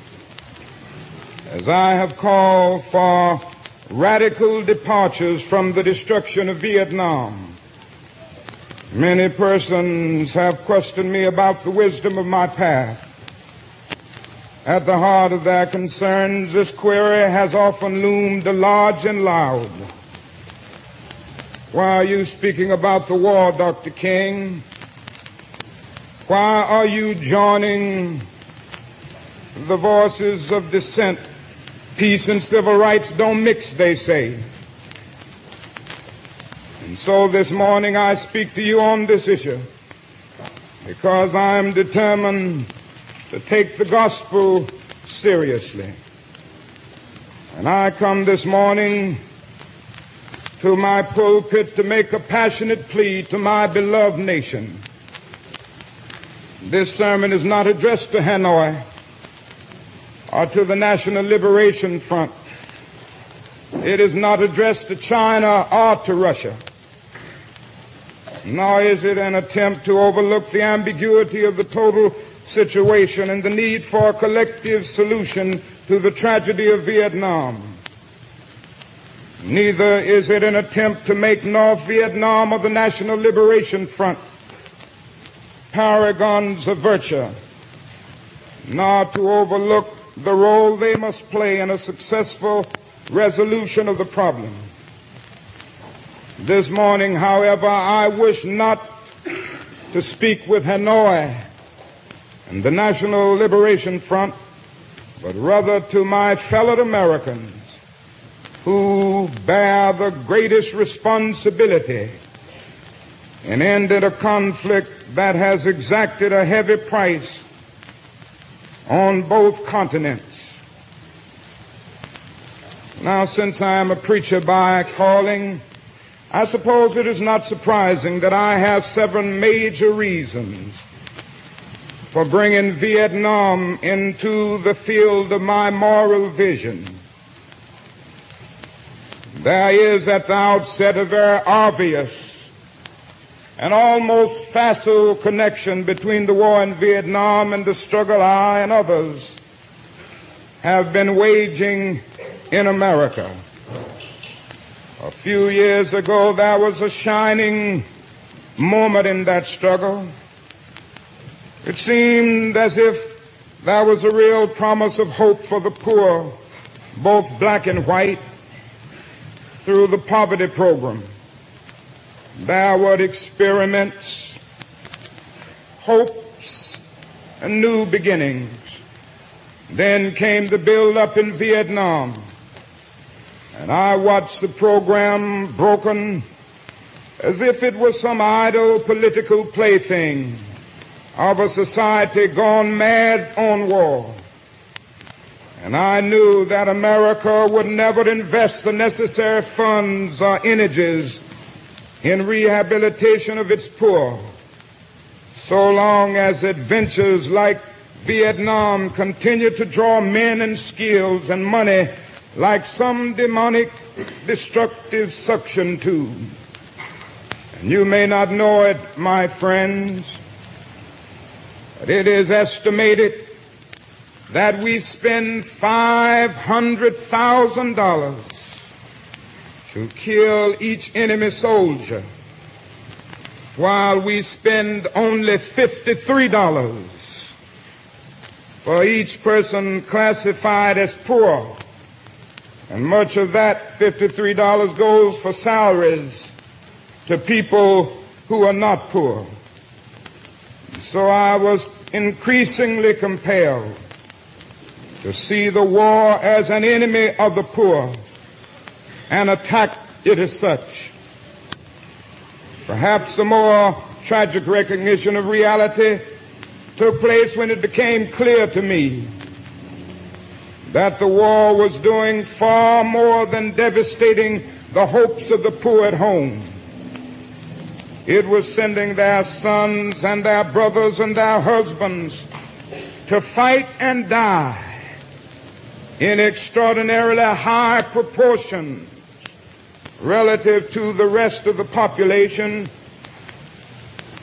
as I have called for radical departures from the destruction of Vietnam. Many persons have questioned me about the wisdom of my path. At the heart of their concerns, this query has often loomed large and loud. Why are you speaking about the war, Doctor King? Why are you joining the voices of dissent? Peace and civil rights don't mix, they say. And so this morning I speak to you on this issue because I am determined to take the gospel seriously. And I come this morning to my pulpit to make a passionate plea to my beloved nation. This sermon is not addressed to Hanoi or to the National Liberation Front. It is not addressed to China or to Russia. Nor is it an attempt to overlook the ambiguity of the total situation and the need for a collective solution to the tragedy of Vietnam. Neither is it an attempt to make North Vietnam or the National Liberation Front paragons of virtue, nor to overlook the role they must play in a successful resolution of the problem. This morning, however, I wish not to speak with Hanoi and the National Liberation Front, but rather to my fellow Americans who bear the greatest responsibility in ending a conflict that has exacted a heavy price on both continents. Now, since I am a preacher by calling, I suppose it is not surprising that I have seven major reasons for bringing Vietnam into the field of my moral vision. There is at the outset a very obvious and almost facile connection between the war in Vietnam and the struggle I and others have been waging in America. A few years ago, there was a shining moment in that struggle. It seemed as if there was a real promise of hope for the poor, both black and white, through the poverty program. There were experiments, hopes, and new beginnings. Then came the build-up in Vietnam, and I watched the program broken as if it was some idle political plaything of a society gone mad on war. And I knew that America would never invest the necessary funds or energies in rehabilitation of its poor so long as adventures like Vietnam continue to draw men and skills and money like some demonic destructive suction tube. And you may not know it, my friends, but it is estimated that we spend five hundred thousand dollars to kill each enemy soldier, while we spend only fifty-three dollars for each person classified as poor. And much of that fifty-three dollars goes for salaries to people who are not poor. So I was increasingly compelled to see the war as an enemy of the poor and attack it as such. Perhaps a more tragic recognition of reality took place when it became clear to me that the war was doing far more than devastating the hopes of the poor at home. It was sending their sons and their brothers and their husbands to fight and die in extraordinarily high proportions relative to the rest of the population,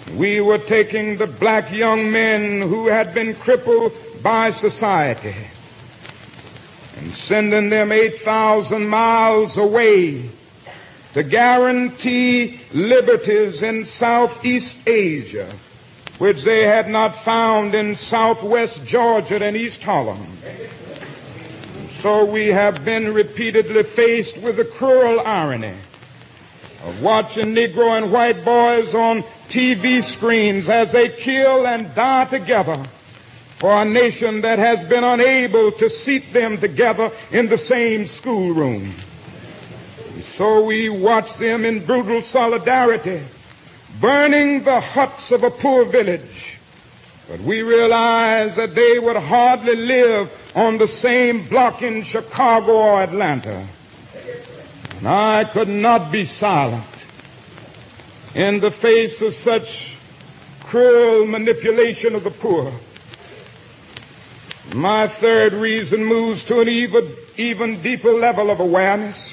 We were taking the black young men who had been crippled by society and sending them eight thousand miles away to guarantee liberties in Southeast Asia, which they had not found in Southwest Georgia and East Harlem. So we have been repeatedly faced with the cruel irony of watching Negro and white boys on T V screens as they kill and die together for a nation that has been unable to seat them together in the same schoolroom. So we watch them in brutal solidarity, burning the huts of a poor village. But we realize that they would hardly live on the same block in Chicago or Atlanta. And I could not be silent in the face of such cruel manipulation of the poor. My third reason moves to an even, even deeper level of awareness,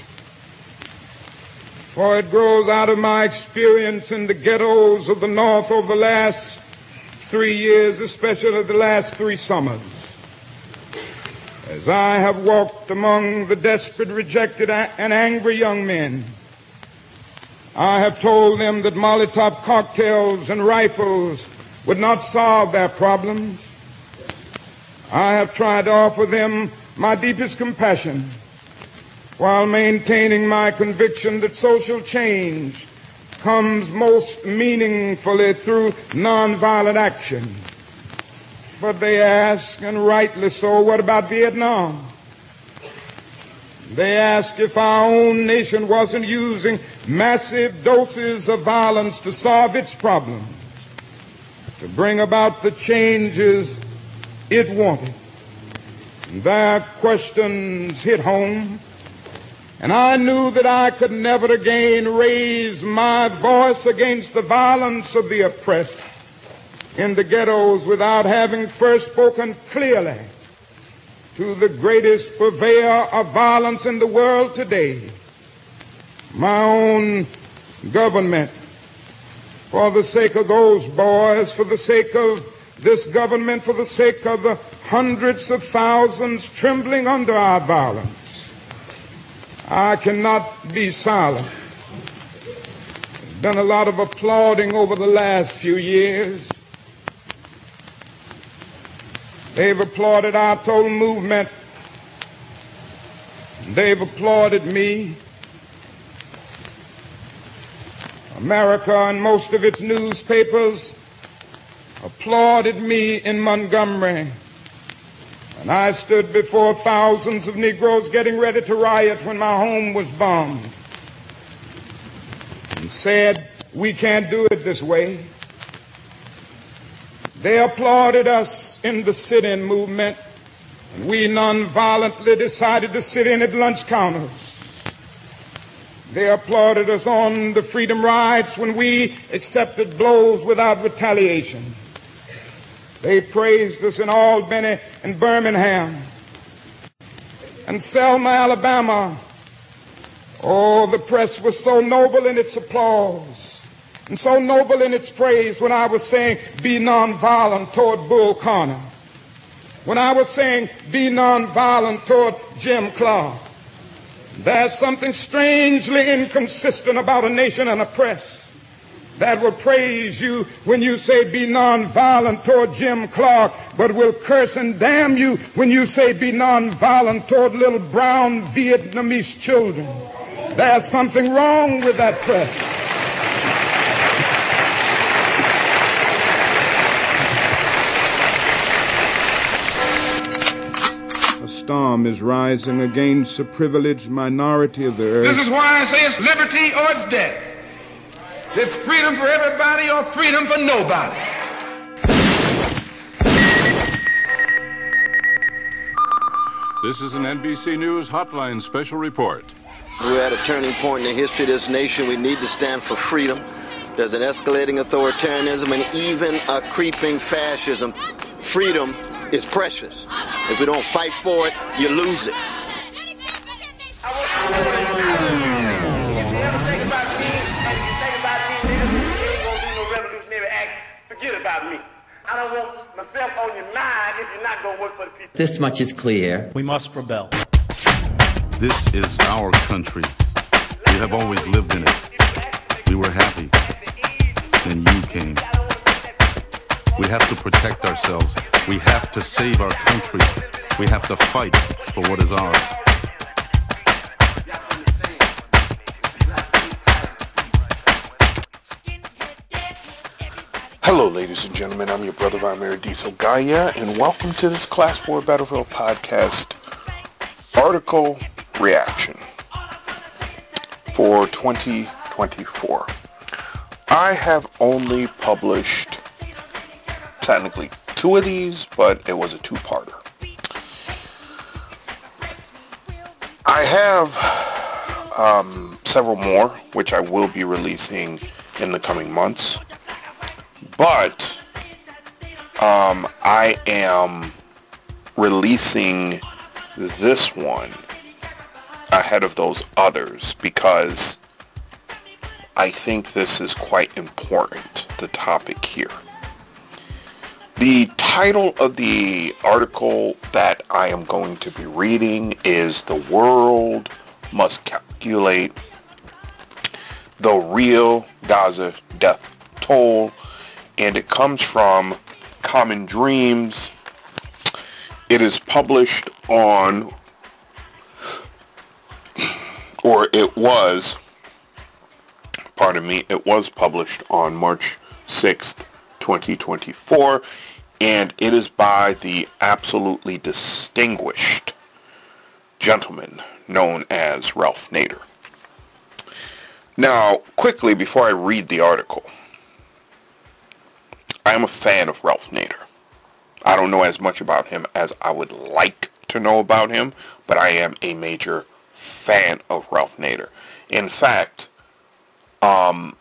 for it grows out of my experience in the ghettos of the North over the last three years, especially the last three summers. As I have walked among the desperate, rejected, and angry young men, I have told them that Molotov cocktails and rifles would not solve their problems. I have tried to offer them my deepest compassion while maintaining my conviction that social change comes most meaningfully through nonviolent action. But they ask, and rightly so, what about Vietnam? They ask if our own nation wasn't using massive doses of violence to solve its problems, to bring about the changes it wanted. Their questions hit home, and I knew that I could never again raise my voice against the violence of the oppressed in the ghettos without having first spoken clearly to the greatest purveyor of violence in the world today, my own government. For the sake of those boys, for the sake of this government, for the sake of the hundreds of thousands trembling under our violence, I cannot be silent. There's been a lot of applauding over the last few years. They've applauded our total movement. They've applauded me. America and most of its newspapers applauded me in Montgomery. And I stood before thousands of Negroes getting ready to riot when my home was bombed and said, we can't do it this way. They applauded us in the sit-in movement, and we nonviolently decided to sit in at lunch counters. They applauded us on the freedom rides when we accepted blows without retaliation. They praised us in Albany and Birmingham and Selma, Alabama. Oh, the press was so noble in its applause and so noble in its praise when I was saying, be nonviolent toward Bull Connor. When I was saying, be nonviolent toward Jim Clark. There's something strangely inconsistent about a nation and a press that will praise you when you say be nonviolent toward Jim Clark, but will curse and damn you when you say be nonviolent toward little brown Vietnamese children. There's something wrong with that press. Storm is rising against a privileged minority of the earth. This is why I say it's liberty or it's death. It's freedom for everybody or freedom for nobody. This is an N B C News Hotline special report. We're at a turning point in the history of this nation. We need to stand for freedom. There's an escalating authoritarianism and even a creeping fascism. Freedom is precious. If we don't fight for it, you lose it. about me. I don't want myself on your mind if you're not going to work for the people. This much is clear. We must rebel. This is our country. We have always lived in it. We were happy. Then you came. We have to protect ourselves. We have to save our country. We have to fight for what is ours. Hello, ladies and gentlemen. I'm your brother, Amiradiso Gaia, and welcome to this Class War Battlefield podcast article reaction for twenty twenty-four. I have only published technically two of these, but it was a two-parter. I have um, several more, which I will be releasing in the coming months. But um, I am releasing this one ahead of those others because I think this is quite important, the topic here. The title of the article that I am going to be reading is "The World Must Calculate the Real Gaza Death Toll," and it comes from Common Dreams. It is published on, or it was, pardon me, it was published on March sixth, twenty twenty-four, and it is by the absolutely distinguished gentleman known as Ralph Nader. Now, quickly, before I read the article, I am a fan of Ralph Nader. I don't know as much about him as I would like to know about him, but I am a major fan of Ralph Nader. In fact, um,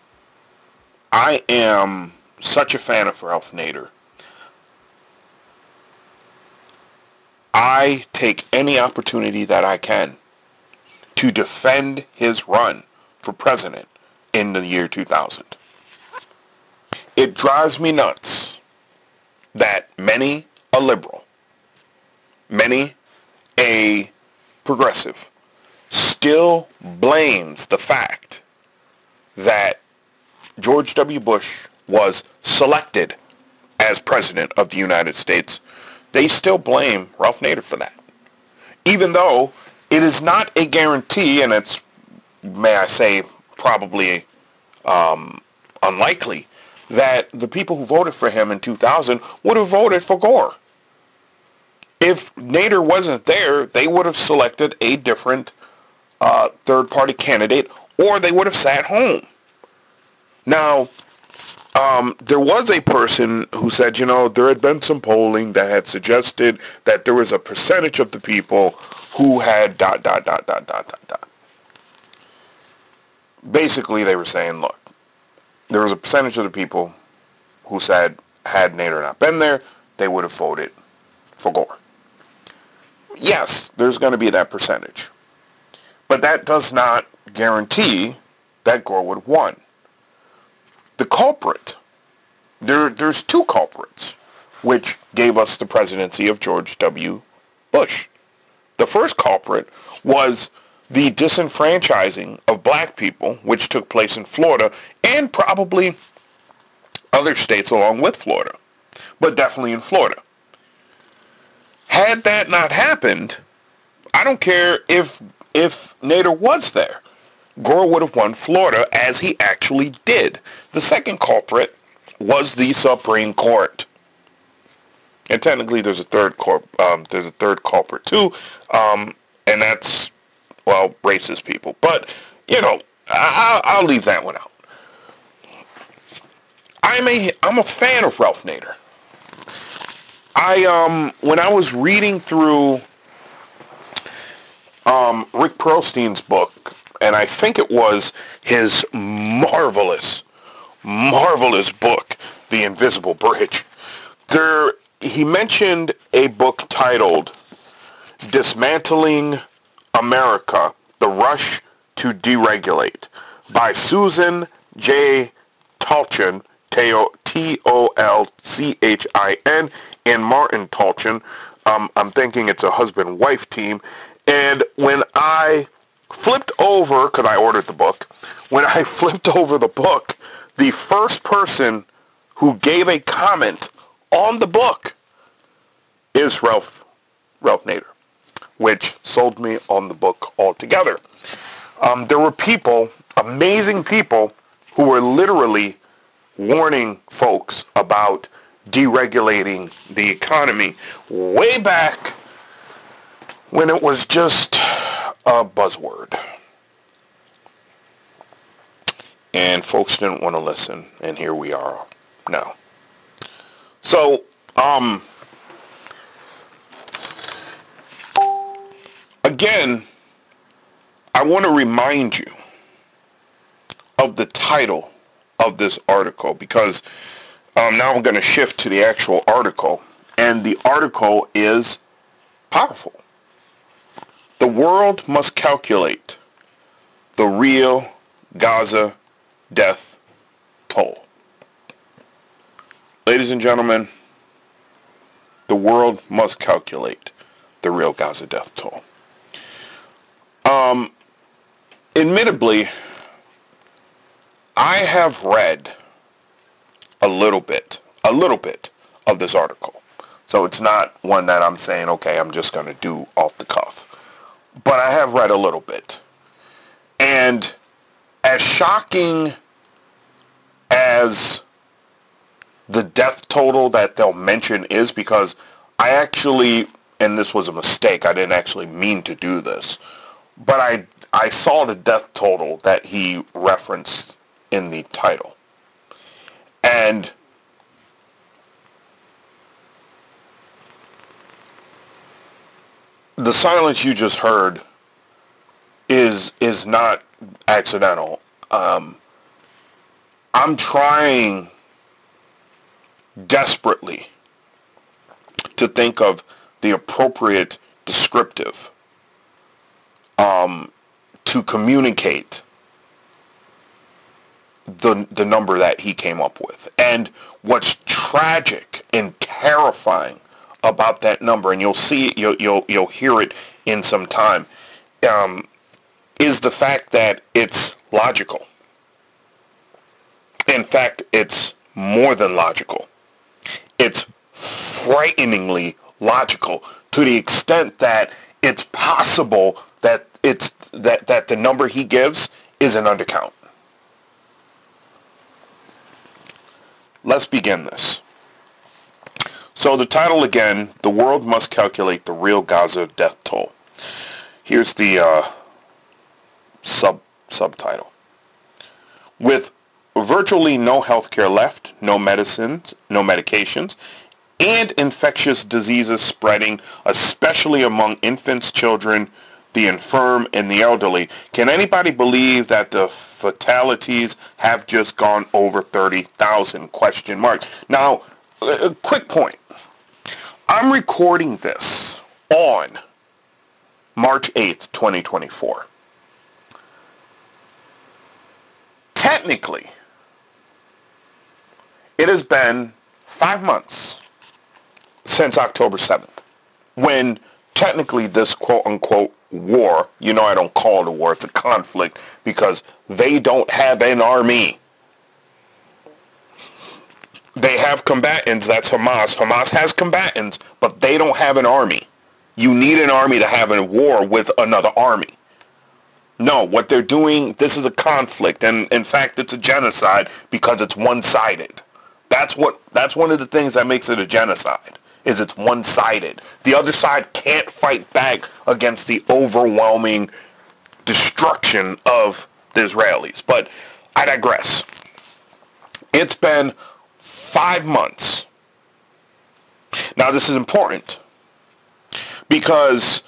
I am such a fan of Ralph Nader. I take any opportunity that I can to defend his run for president in the year two thousand. It drives me nuts that many a liberal, many a progressive, still blames the fact that George W. Bush was selected as president of the United States. They still blame Ralph Nader for that. Even though it is not a guarantee, and it's, may I say, probably um, unlikely, that the people who voted for him in two thousand would have voted for Gore. If Nader wasn't there, they would have selected a different uh, third-party candidate, or they would have sat home. Now, um, there was a person who said, you know, there had been some polling that had suggested that there was a percentage of the people who had dot, dot, dot, dot, dot, dot, dot. Basically, they were saying, look, there was a percentage of the people who said, had Nader not been there, they would have voted for Gore. Yes, there's going to be that percentage. But that does not guarantee that Gore would have won. The culprit, there, there's two culprits, which gave us the presidency of George W. Bush. The first culprit was the disenfranchising of black people, which took place in Florida and probably other states along with Florida, but definitely in Florida. Had that not happened, I don't care if if Nader was there, Gore would have won Florida, as he actually did. The second culprit was the Supreme Court. And technically there's a third corp, um, there's a third culprit too, um, and that's, well, racist people. But, you know, I, I'll leave that one out. I'm a, I'm a fan of Ralph Nader. I, um, when I was reading through um, Rick Perlstein's book, and I think it was his marvelous, marvelous book, The Invisible Bridge, there, he mentioned a book titled Dismantling America, The Rush to Deregulate by Susan J. Tolchin, T T O L C H I N, and Martin Tolchin. Um, I'm thinking it's a husband-wife team. And when I flipped over, because I ordered the book, when I flipped over the book, the first person who gave a comment on the book is Ralph, Ralph Nader, which sold me on the book altogether. Um, there were people, amazing people, who were literally warning folks about deregulating the economy way back when it was just a buzzword. And folks didn't want to listen, and here we are now. So, um, again, I want to remind you of the title of this article, because um, now I'm going to shift to the actual article, and the article is powerful. The world must calculate the real Gaza death toll. Ladies and gentlemen, the world must calculate the real Gaza death toll. Um, admittedly, I have read a little bit, a little bit of this article. So it's not one that I'm saying, okay, I'm just going to do off the cuff. But I have read a little bit. And as shocking as the death total that they'll mention is, because I actually, and this was a mistake, I didn't actually mean to do this, but I I saw the death total that he referenced in the title. And the silence you just heard is is not accidental. Um, I'm trying desperately to think of the appropriate descriptive um, to communicate the the number that he came up with. And what's tragic and terrifying about that number, and you'll see it, you'll you'll you'll hear it in some time, um, is the fact that it's logical. In fact, it's more than logical. It's frighteningly logical, to the extent that it's possible that it's that, that the number he gives is an undercount. Let's begin this. So the title again, The World Must Calculate the Real Gaza Death Toll. Here's the uh, sub subtitle. With virtually no healthcare left, no medicines, no medications, and infectious diseases spreading, especially among infants, children, the infirm, and the elderly, can anybody believe that the fatalities have just gone over thirty thousand? Question mark. Now, a quick point. I'm recording this on March eighth, twenty twenty-four. Technically, it has been five months since October seventh, when technically this quote-unquote war, you know I don't call it a war, it's a conflict, because they don't have an army. They have combatants, that's Hamas. Hamas has combatants, but they don't have an army. You need an army to have a war with another army. No, what they're doing, this is a conflict, and in fact it's a genocide because it's one-sided. That's what that's one of the things that makes it a genocide, is it's one-sided. The other side can't fight back against the overwhelming destruction of the Israelis. But I digress. It's been five months. Now this is important, because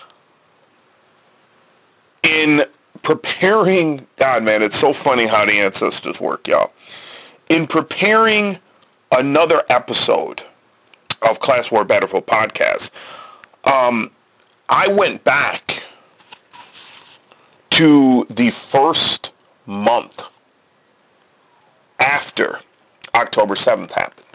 in preparing, God man, it's so funny how the ancestors work, y'all. In preparing another episode of Class War Battlefield Podcast, um, I went back to the first month after October seventh happened.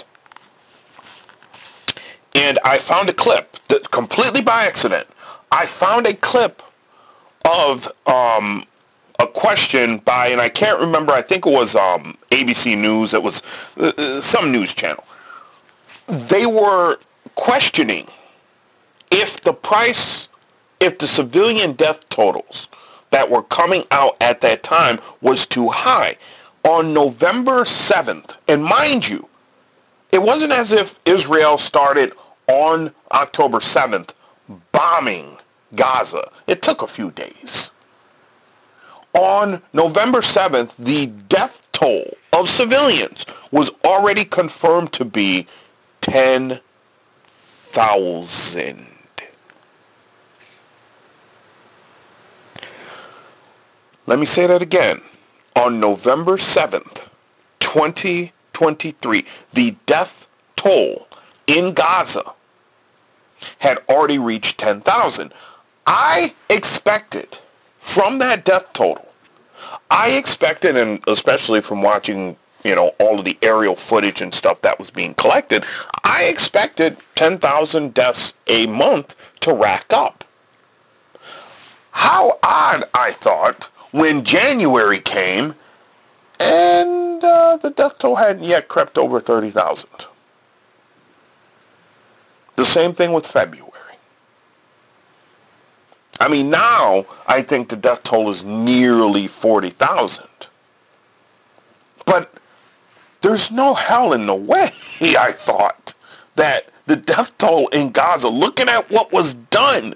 And I found a clip that completely by accident. I found a clip of um, a question by, and I can't remember, I think it was um, A B C News, it was uh, some news channel. They were questioning if the price, if the civilian death totals that were coming out at that time was too high. On November seventh, and mind you, it wasn't as if Israel started on October seventh bombing Gaza. It took a few days. On November seventh, the death toll of civilians was already confirmed to be ten thousand. Let me say that again. On November seventh, twenty twenty-three, the death toll in Gaza had already reached ten thousand. I expected from that death total, I expected, and especially from watching, you know, all of the aerial footage and stuff that was being collected, I expected ten thousand deaths a month to rack up. How odd, I thought, when January came and uh, the death toll hadn't yet crept over thirty thousand. The same thing with February. I mean, now I think the death toll is nearly forty thousand. But there's no hell in the way, I thought, that the death toll in Gaza, looking at what was done,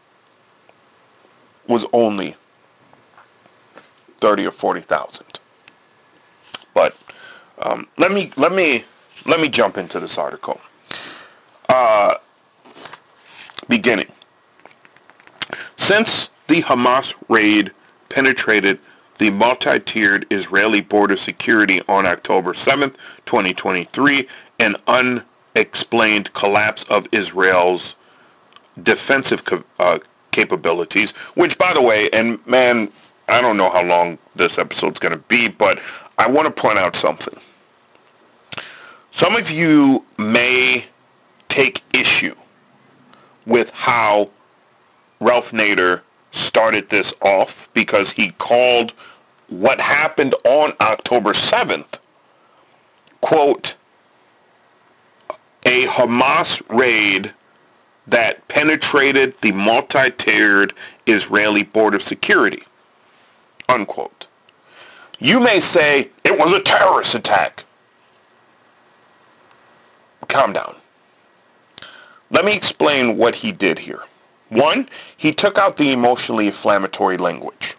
was only thirty or forty thousand. But um, let me let me let me jump into this article. Uh, beginning. Since the Hamas raid penetrated the multi-tiered Israeli border security on October seventh, twenty twenty-three, an unexplained collapse of Israel's defensive co- uh, capabilities, which, by the way, and man, I don't know how long this episode's going to be, but I want to point out something. Some of you may take issue with how Ralph Nader started this off, because he called what happened on October seventh, quote, a Hamas raid that penetrated the multi-tiered Israeli border security, unquote. You may say it was a terrorist attack. Calm down. Let me explain what he did here. One, he took out the emotionally inflammatory language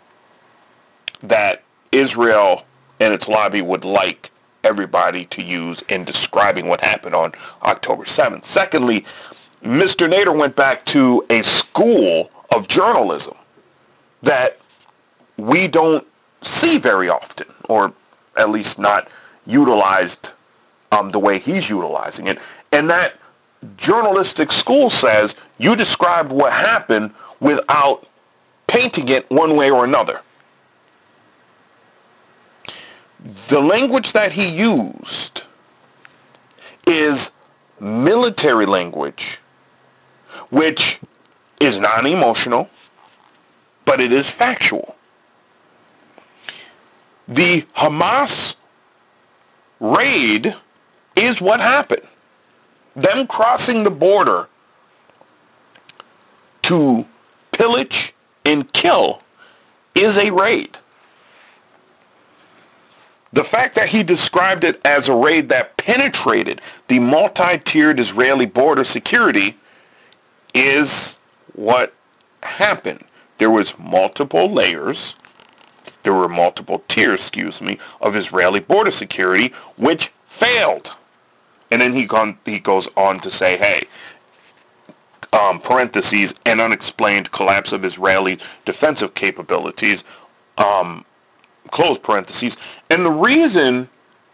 that Israel and its lobby would like everybody to use in describing what happened on October seventh. Secondly, Mister Nader went back to a school of journalism that we don't see very often, or at least not utilized um, the way he's utilizing it. And that journalistic school says you described what happened without painting it one way or another. The language that he used is military language, which is non-emotional, but it is factual. The Hamas raid is what happened. Them crossing the border to pillage and kill is a raid. The fact that he described it as a raid that penetrated the multi-tiered Israeli border security is what happened. There was multiple layers, there were multiple tiers, excuse me, of Israeli border security, which failed. And then he, gone, he goes on to say, hey, um, parentheses, an unexplained collapse of Israeli defensive capabilities, um, close parentheses. And the reason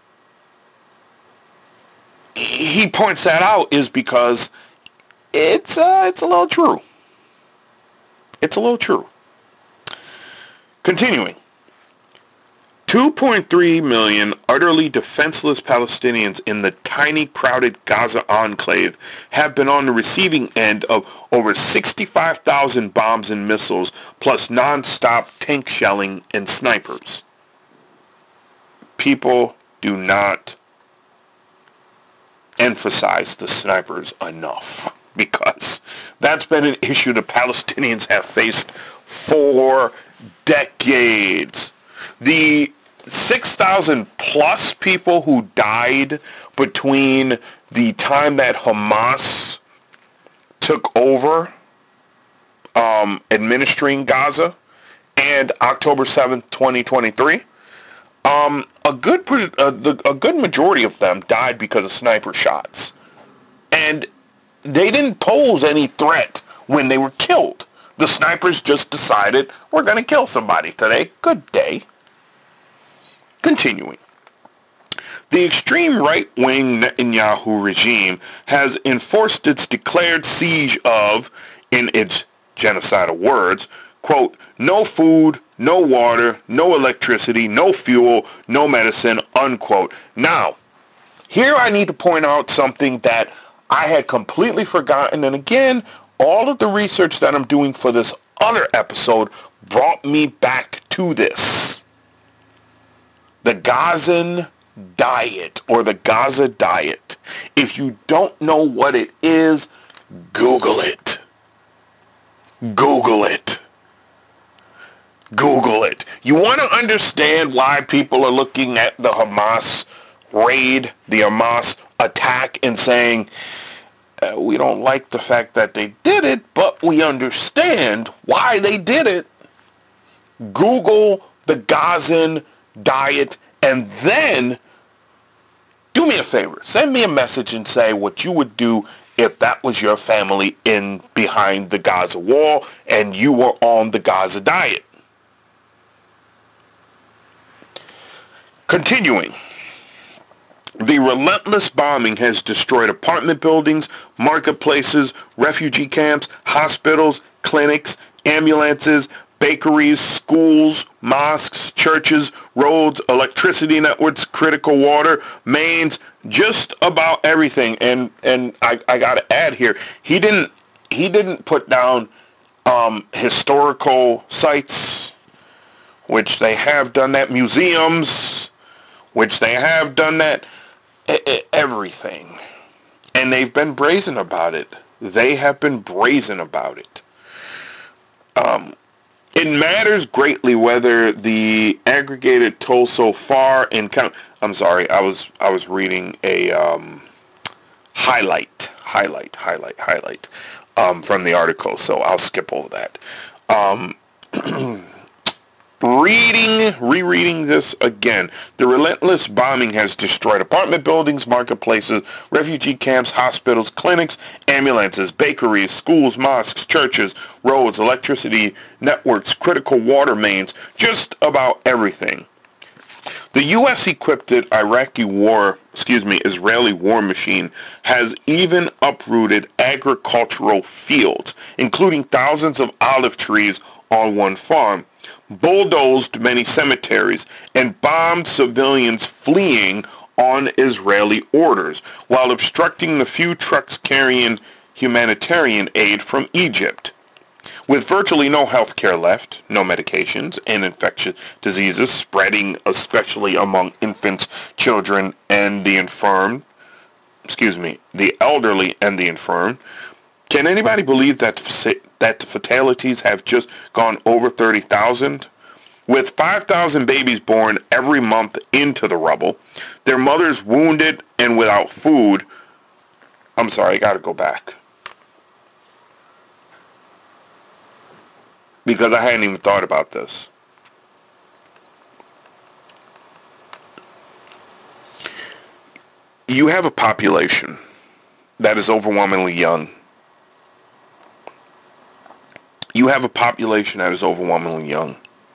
he points that out is because it's, uh, it's a little true. It's a little true. Continuing. two point three million utterly defenseless Palestinians in the tiny, crowded Gaza enclave have been on the receiving end of over sixty-five thousand bombs and missiles, plus non-stop tank shelling and snipers. People do not emphasize the snipers enough, because that's been an issue the Palestinians have faced for decades. The six thousand plus people who died between the time that Hamas took over um, administering Gaza and October seventh, twenty twenty-three, um, a good a, a good majority of them died because of sniper shots. And they didn't pose any threat when they were killed. The snipers just decided, we're going to kill somebody today. Good day. Continuing. The extreme right-wing Netanyahu regime has enforced its declared siege of, in its genocidal words, quote, no food, no water, no electricity, no fuel, no medicine, unquote. Now, here I need to point out something that I had completely forgotten, and again, all of the research that I'm doing for this other episode brought me back to this. The Gazan diet, or the Gaza diet. If you don't know what it is, Google it. Google it. Google it. You want to understand why people are looking at the Hamas raid, the Hamas attack, and saying, uh, we don't like the fact that they did it, but we understand why they did it. Google the Gazan diet, and then do me a favor. Send me a message and say what you would do if that was your family in behind the Gaza wall and you were on the Gaza diet. Continuing. The relentless bombing has destroyed apartment buildings, marketplaces, refugee camps, hospitals, clinics, ambulances, bakeries, schools, mosques, churches, roads, electricity networks, critical water, mains, just about everything. And and I, I got to add here, he didn't he didn't put down um, historical sites, which they have done that, museums, which they have done that, everything. And they've been brazen about it. They have been brazen about it. Um, it matters greatly whether the aggregated toll so far in count. I'm sorry, I was I was reading a um, highlight, highlight, highlight, highlight um, from the article, so I'll skip over that. Um, Reading, rereading this again. The relentless bombing has destroyed apartment buildings, marketplaces, refugee camps, hospitals, clinics, ambulances, bakeries, schools, mosques, churches, roads, electricity networks, critical water mains, just about everything. The U S equipped Iraqi war, excuse me, Israeli war machine has even uprooted agricultural fields, including thousands of olive trees on one farm, bulldozed many cemeteries, and bombed civilians fleeing on Israeli orders, while obstructing the few trucks carrying humanitarian aid from Egypt. With virtually no health care left, no medications, and infectious diseases spreading especially among infants, children, and the infirm, excuse me, the elderly and the infirm, can anybody believe that that the fatalities have just gone over thirty thousand? With five thousand babies born every month into the rubble, their mothers wounded and without food. I'm sorry, I gotta go back. Because I hadn't even thought about this. You have a population that is overwhelmingly young. You have a population that is overwhelmingly young.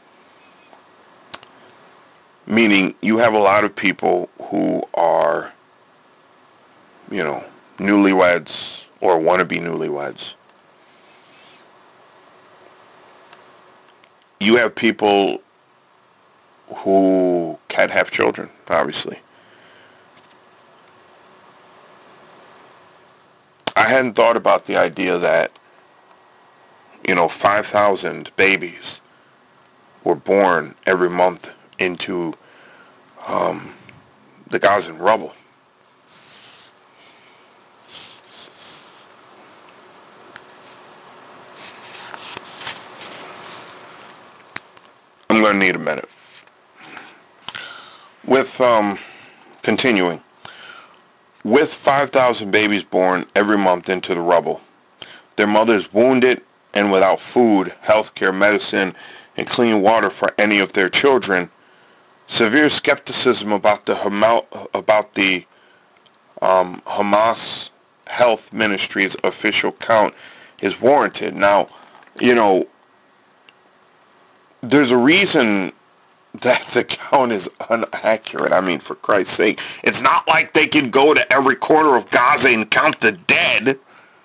Meaning you have a lot of people who are, you know, newlyweds or want to be newlyweds. You have people who can't have children, obviously. I hadn't thought about the idea that, you know, five thousand babies were born every month into um, the Gazan rubble. I'm going to need a minute. With, um, continuing, with five thousand babies born every month into the rubble, their mothers wounded and without food, healthcare, medicine, and clean water for any of their children, severe skepticism about the Hama- about the um, Hamas Health Ministry's official count is warranted. Now, you know, there's a reason that the count is inaccurate. I mean, for Christ's sake, it's not like they could go to every corner of Gaza and count the dead.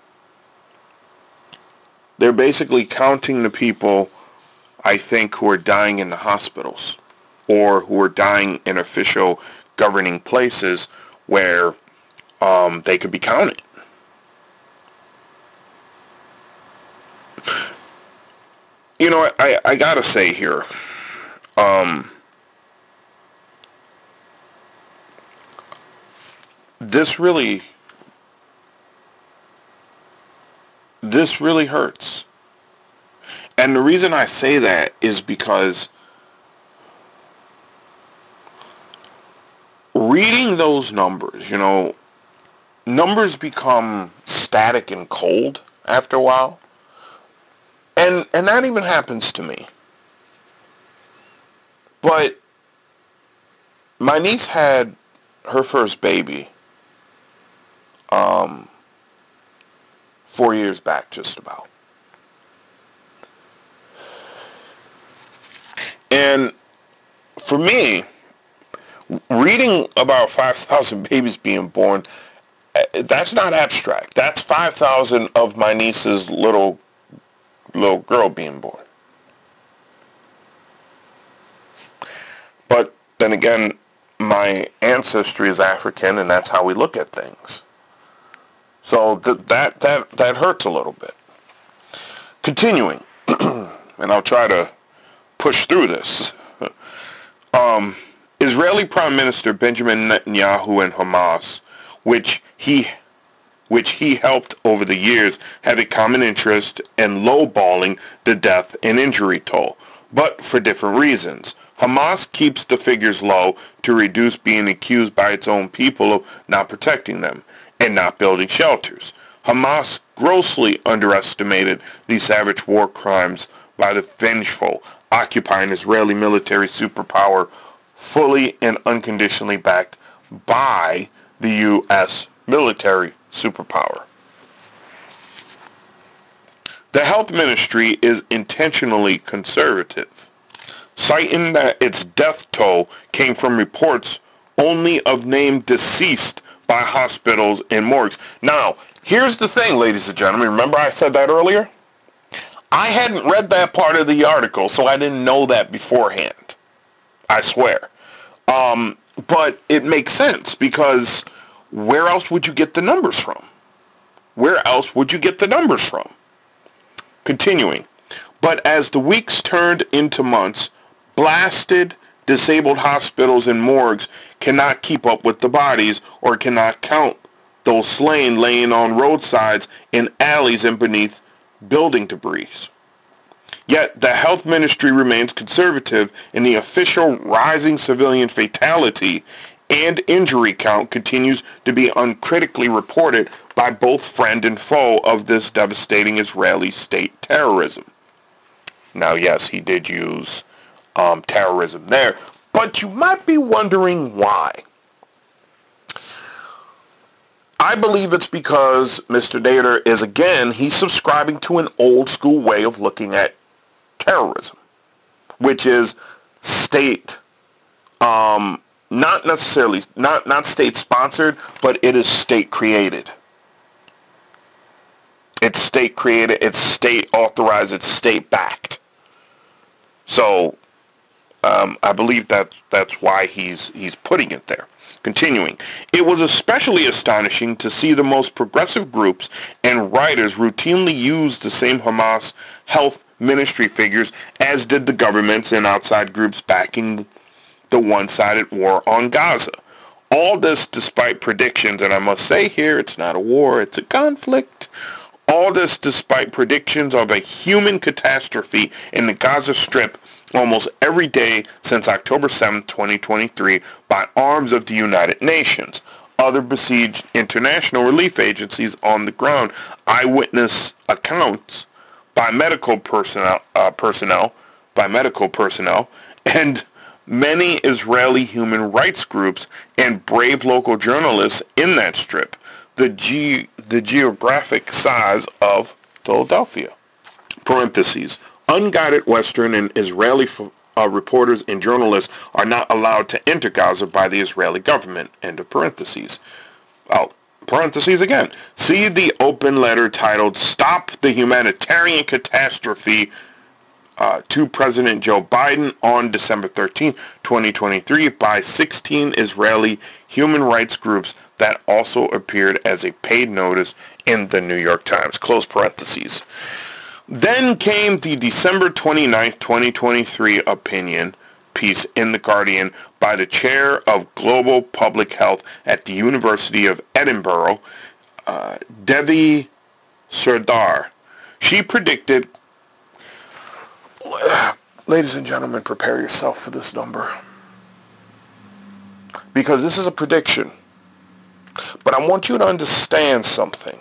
They're basically counting the people, I think, who are dying in the hospitals or who are dying in official governing places where um, they could be counted. You know, I, I gotta say here, um, this really, this really hurts. And the reason I say that is because reading those numbers, you know, numbers become static and cold after a while. And and that even happens to me. But my niece had her first baby um, four years back, just about. And for me, reading about five thousand babies being born, that's not abstract. That's five thousand of my niece's little little girl being born. But then again, my ancestry is African, and that's how we look at things. So th- that that that hurts a little bit. Continuing, and I'll try to push through this. um, Israeli Prime Minister Benjamin Netanyahu and Hamas, which he which he helped over the years, have a common interest in lowballing the death and injury toll, but for different reasons. Hamas keeps the figures low to reduce being accused by its own people of not protecting them and not building shelters. Hamas grossly underestimated these savage war crimes by the vengeful, occupying Israeli military superpower, fully and unconditionally backed by the U S military superpower. The health ministry is intentionally conservative, citing that its death toll came from reports only of named deceased by hospitals and morgues. Now, here's the thing, ladies and gentlemen. Remember I said that earlier? I hadn't read that part of the article, so I didn't know that beforehand. I swear. Um, but it makes sense, because where else would you get the numbers from? Where else would you get the numbers from? Continuing. But as the weeks turned into months, blasted, disabled hospitals and morgues cannot keep up with the bodies or cannot count those slain laying on roadsides, in alleys, and beneath building debris. Yet the health ministry remains conservative, and the official rising civilian fatality and injury count continues to be uncritically reported by both friend and foe of this devastating Israeli state terrorism. Now, yes, he did use um, terrorism there, but you might be wondering why. I believe it's because Mister Nader is, again, he's subscribing to an old school way of looking at terrorism, which is state, um, not necessarily, not, not state-sponsored, but it is state-created. It's state-created, it's state-authorized, it's state-backed. So, Um, I believe that that's why he's he's putting it there. Continuing, it was especially astonishing to see the most progressive groups and writers routinely use the same Hamas health ministry figures as did the governments and outside groups backing the one-sided war on Gaza. All this despite predictions, and I must say here, it's not a war, it's a conflict. All this despite predictions of a human catastrophe in the Gaza Strip almost every day since October seventh, twenty twenty-three, by arms of the United Nations, other besieged international relief agencies on the ground, eyewitness accounts by medical personnel, uh, personnel, by medical personnel, and many Israeli human rights groups and brave local journalists in that strip, the ge- the geographic size of Philadelphia. Parentheses. Unguided Western and Israeli f- uh, reporters and journalists are not allowed to enter Gaza by the Israeli government. End of parentheses. Oh, parentheses again. See the open letter titled Stop the Humanitarian Catastrophe uh, to President Joe Biden on December thirteenth, twenty twenty-three by sixteen Israeli human rights groups that also appeared as a paid notice in the New York Times. Close parentheses. Then came the December twenty-ninth, twenty twenty-three opinion piece in The Guardian by the chair of global public health at the University of Edinburgh, uh, Devi Sardar. She predicted, ladies and gentlemen, prepare yourself for this number, because this is a prediction, but I want you to understand something.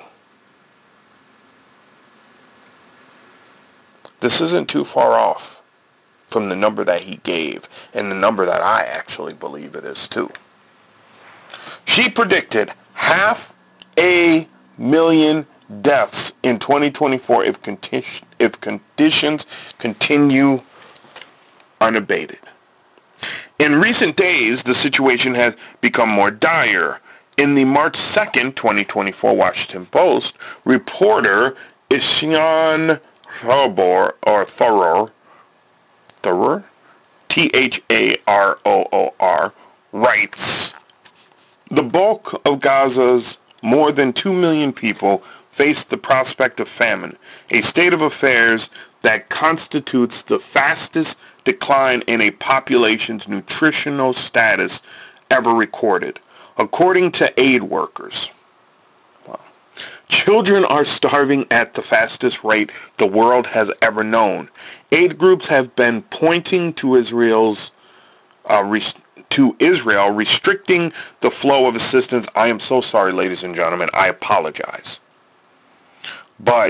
This isn't too far off from the number that he gave and the number that I actually believe it is too. She predicted half a million deaths in twenty twenty-four if, conti- if conditions continue unabated. In recent days, the situation has become more dire. In the March second, twenty twenty-four Washington Post, reporter Ishan Thabor, or Thorer, Thorer, T H A R O O R, writes, the bulk of Gaza's more than two million people face the prospect of famine, a state of affairs that constitutes the fastest decline in a population's nutritional status ever recorded, according to aid workers. Children are starving at the fastest rate the world has ever known. Aid groups have been pointing to Israel's uh, res- to Israel restricting the flow of assistance. I am so sorry, ladies and gentlemen. I apologize. But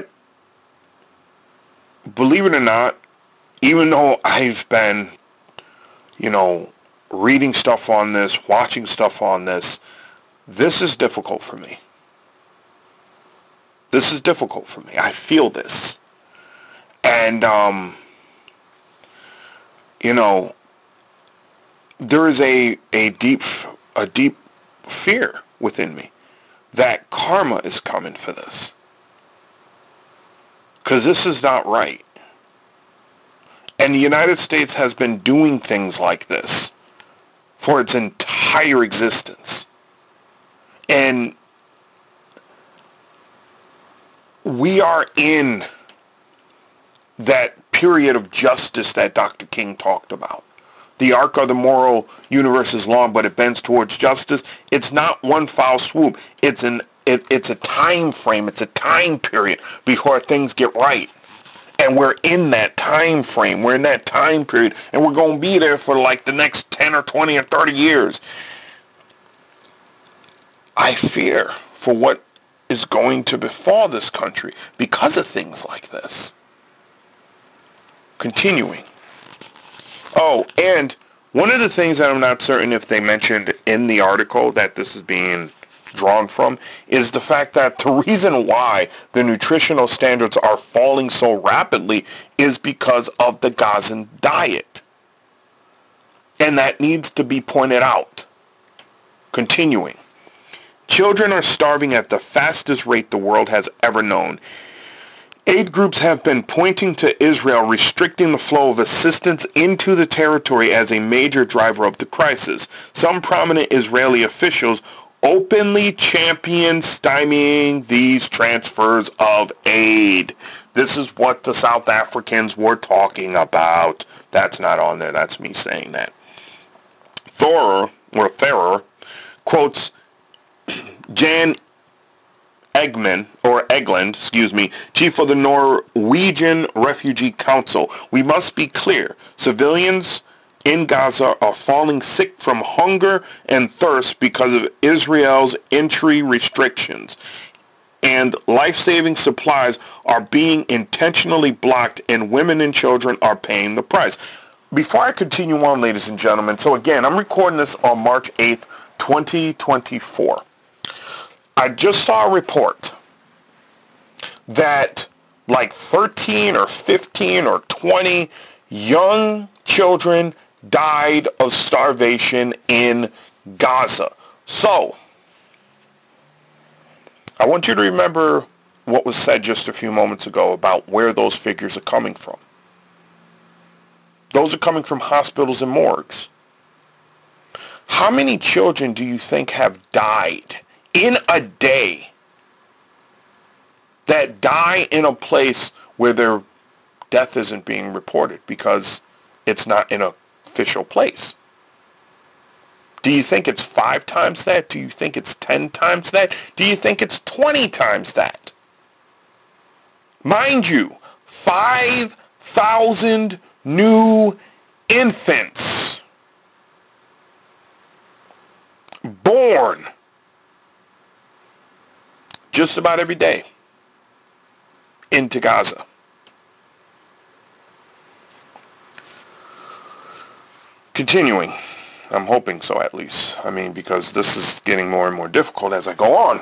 believe it or not, even though I've been, you know, reading stuff on this, watching stuff on this, this is difficult for me. This is difficult for me. I feel this. And, um, you know, there is a, a deep, a deep fear within me that karma is coming for this. Because this is not right. And the United States has been doing things like this for its entire existence. And we are in that period of justice that Doctor King talked about. The arc of the moral universe is long, but it bends towards justice. It's not one foul swoop. It's an it, it's a time frame. It's a time period before things get right. And we're in that time frame. We're in that time period. And we're going to be there for like the next ten or twenty or thirty years. I fear for what is going to befall this country because of things like this. Continuing. Oh, and one of the things that I'm not certain if they mentioned in the article that this is being drawn from is the fact that the reason why the nutritional standards are falling so rapidly is because of the Gazan diet. And that needs to be pointed out. Continuing. Children are starving at the fastest rate the world has ever known. Aid groups have been pointing to Israel restricting the flow of assistance into the territory as a major driver of the crisis. Some prominent Israeli officials openly champion stymieing these transfers of aid. This is what the South Africans were talking about. That's not on there. That's me saying that. Thorer, or Thorer, quotes Jan Eggman, or Egeland, excuse me, chief of the Norwegian Refugee Council. We must be clear. Civilians in Gaza are falling sick from hunger and thirst because of Israel's entry restrictions. And life-saving supplies are being intentionally blocked, and women and children are paying the price. Before I continue on, ladies and gentlemen, so again, I'm recording this on March eighth, twenty twenty-four. I just saw a report that like thirteen or fifteen or twenty young children died of starvation in Gaza. So, I want you to remember what was said just a few moments ago about where those figures are coming from. Those are coming from hospitals and morgues. How many children do you think have died in a day that die in a place where their death isn't being reported because it's not in an official place? Do you think it's five times that? Do you think it's ten times that? Do you think it's twenty times that? Mind you, five thousand new infants born just about every day into Gaza. Continuing, I'm hoping so at least. I mean, because this is getting more and more difficult as I go on.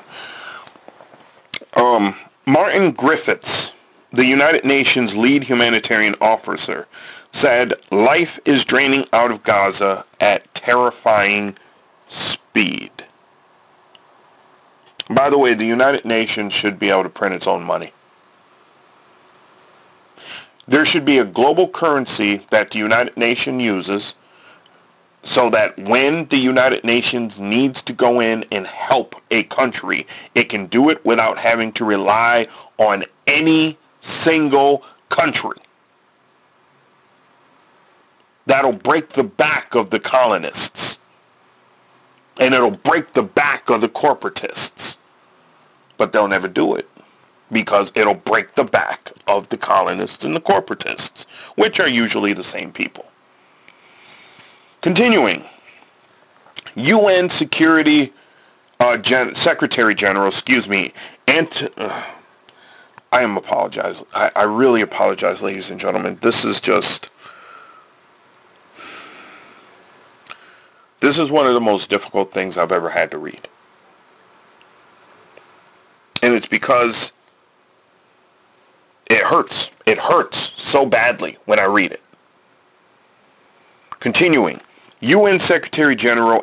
Um, Martin Griffiths, the United Nations lead humanitarian officer, said life is draining out of Gaza at terrifying speed. By the way, the United Nations should be able to print its own money. There should be a global currency that the United Nations uses so that when the United Nations needs to go in and help a country, it can do it without having to rely on any single country. That'll break the back of the colonists. And it'll break the back of the corporatists. But they'll never do it because it'll break the back of the colonists and the corporatists, which are usually the same people. Continuing, U N Security uh, Gen- Secretary General, excuse me, and uh, I am apologize. I, I really apologize, ladies and gentlemen. This is just... This is one of the most difficult things I've ever had to read. And it's because it hurts. It hurts so badly when I read it. Continuing, U N Secretary General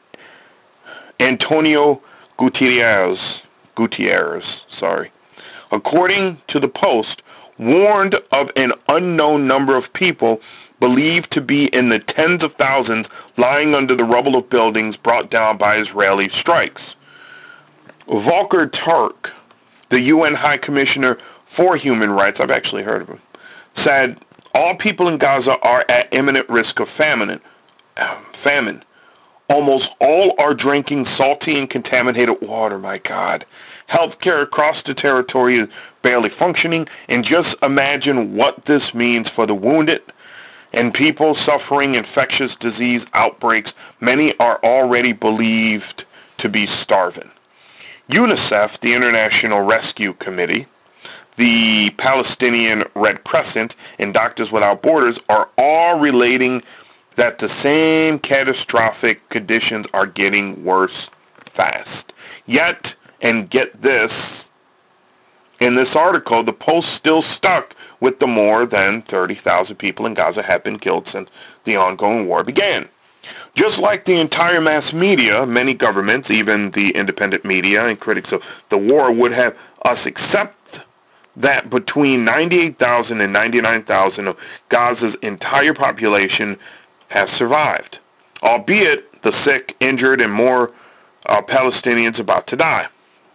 Antonio Gutierrez, Gutierrez, sorry, according to the Post, warned of an unknown number of people believed to be in the tens of thousands lying under the rubble of buildings brought down by Israeli strikes. Volker Turk, the U N High Commissioner for Human Rights, I've actually heard of him, said all people in Gaza are at imminent risk of famine. Famine. Almost all are drinking salty and contaminated water, my God. Healthcare across the territory is barely functioning, and just imagine what this means for the wounded and people suffering infectious disease outbreaks. Many are already believed to be starving. UNICEF, the International Rescue Committee, the Palestinian Red Crescent, and Doctors Without Borders are all relating that the same catastrophic conditions are getting worse fast. Yet, and get this, in this article, the Post still stuck with the more than thirty thousand people in Gaza have been killed since the ongoing war began. Just like the entire mass media, many governments, even the independent media and critics of the war, would have us accept that between ninety-eight thousand and ninety-nine thousand of Gaza's entire population has survived, albeit the sick, injured, and more uh, Palestinians about to die.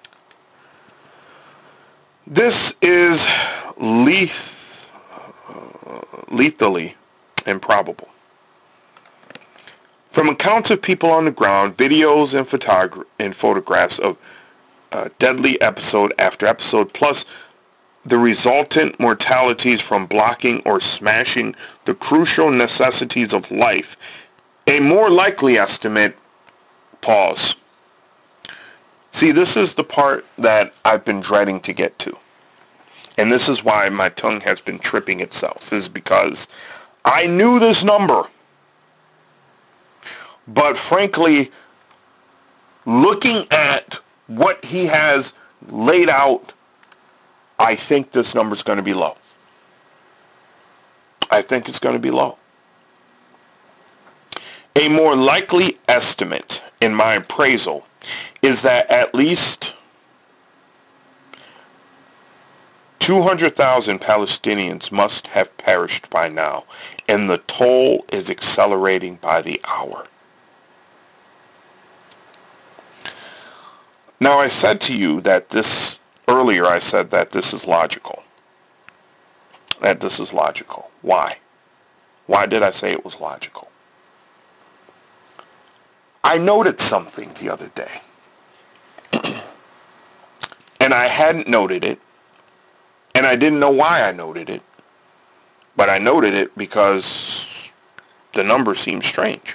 This is leth- uh, lethally improbable. From accounts of people on the ground, videos and, photog- and photographs of uh, deadly episode after episode, plus the resultant mortalities from blocking or smashing the crucial necessities of life, a more likely estimate, pause. See, this is the part that I've been dreading to get to. And this is why my tongue has been tripping itself, is because I knew this number. But frankly, looking at what he has laid out, I think this number is going to be low. I think it's going to be low. A more likely estimate, in my appraisal, is that at least two hundred thousand Palestinians must have perished by now, and the toll is accelerating by the hour. Now, I said to you that this, earlier I said that this is logical. That this is logical. Why? Why did I say it was logical? I noted something the other day. And I hadn't noted it. And I didn't know why I noted it. But I noted it because the number seemed strange.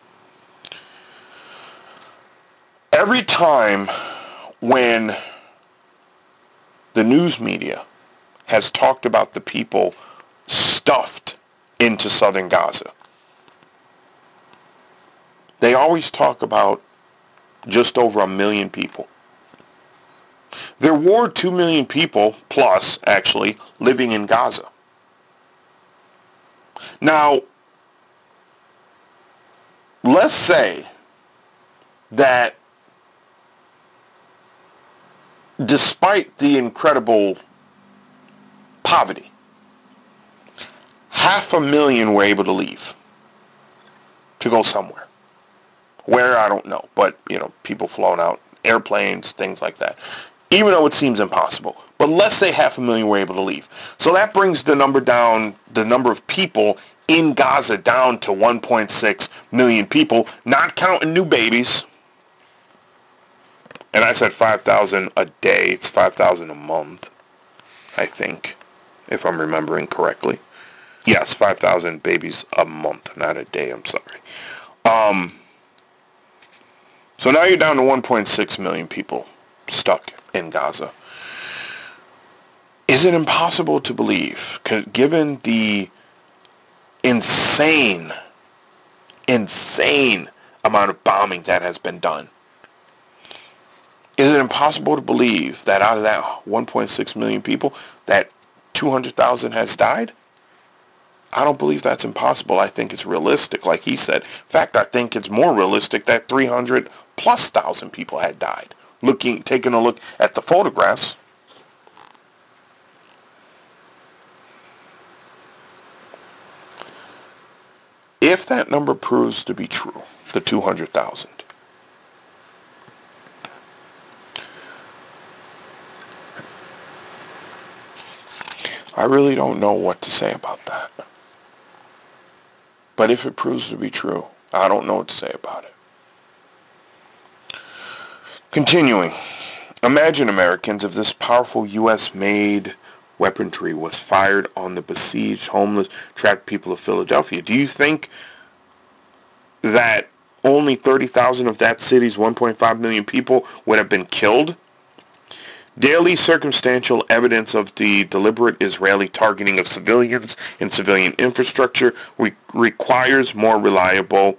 Every time when the news media has talked about the people stuffed into southern Gaza, they always talk about just over a million people. There were two million people, plus, actually, living in Gaza. Now, let's say that despite the incredible poverty, half a million were able to leave to go somewhere. Where, I don't know, but, you know, people flown out, airplanes, things like that, even though it seems impossible. But let's say half a million were able to leave. So that brings the number down, the number of people in Gaza down to one point six million people, not counting new babies. And I said five thousand a day. It's five thousand a month, I think, if I'm remembering correctly. Yes, five thousand babies a month, not a day, I'm sorry. Um, so now you're down to one point six million people stuck in Gaza. Is it impossible to believe, given the insane, insane amount of bombing that has been done, is it impossible to believe that out of that one point six million people, that two hundred thousand has died? I don't believe that's impossible. I think it's realistic, like he said. In fact, I think it's more realistic that three hundred plus thousand people had died. Looking, taking a look at the photographs. If that number proves to be true, the two hundred thousand, I really don't know what to say about that. But if it proves to be true, I don't know what to say about it. Continuing, imagine, Americans, if this powerful U S-made weaponry was fired on the besieged, homeless, trapped people of Philadelphia. Do you think that only thirty thousand of that city's one point five million people would have been killed? Daily circumstantial evidence of the deliberate Israeli targeting of civilians and civilian infrastructure re- requires more reliable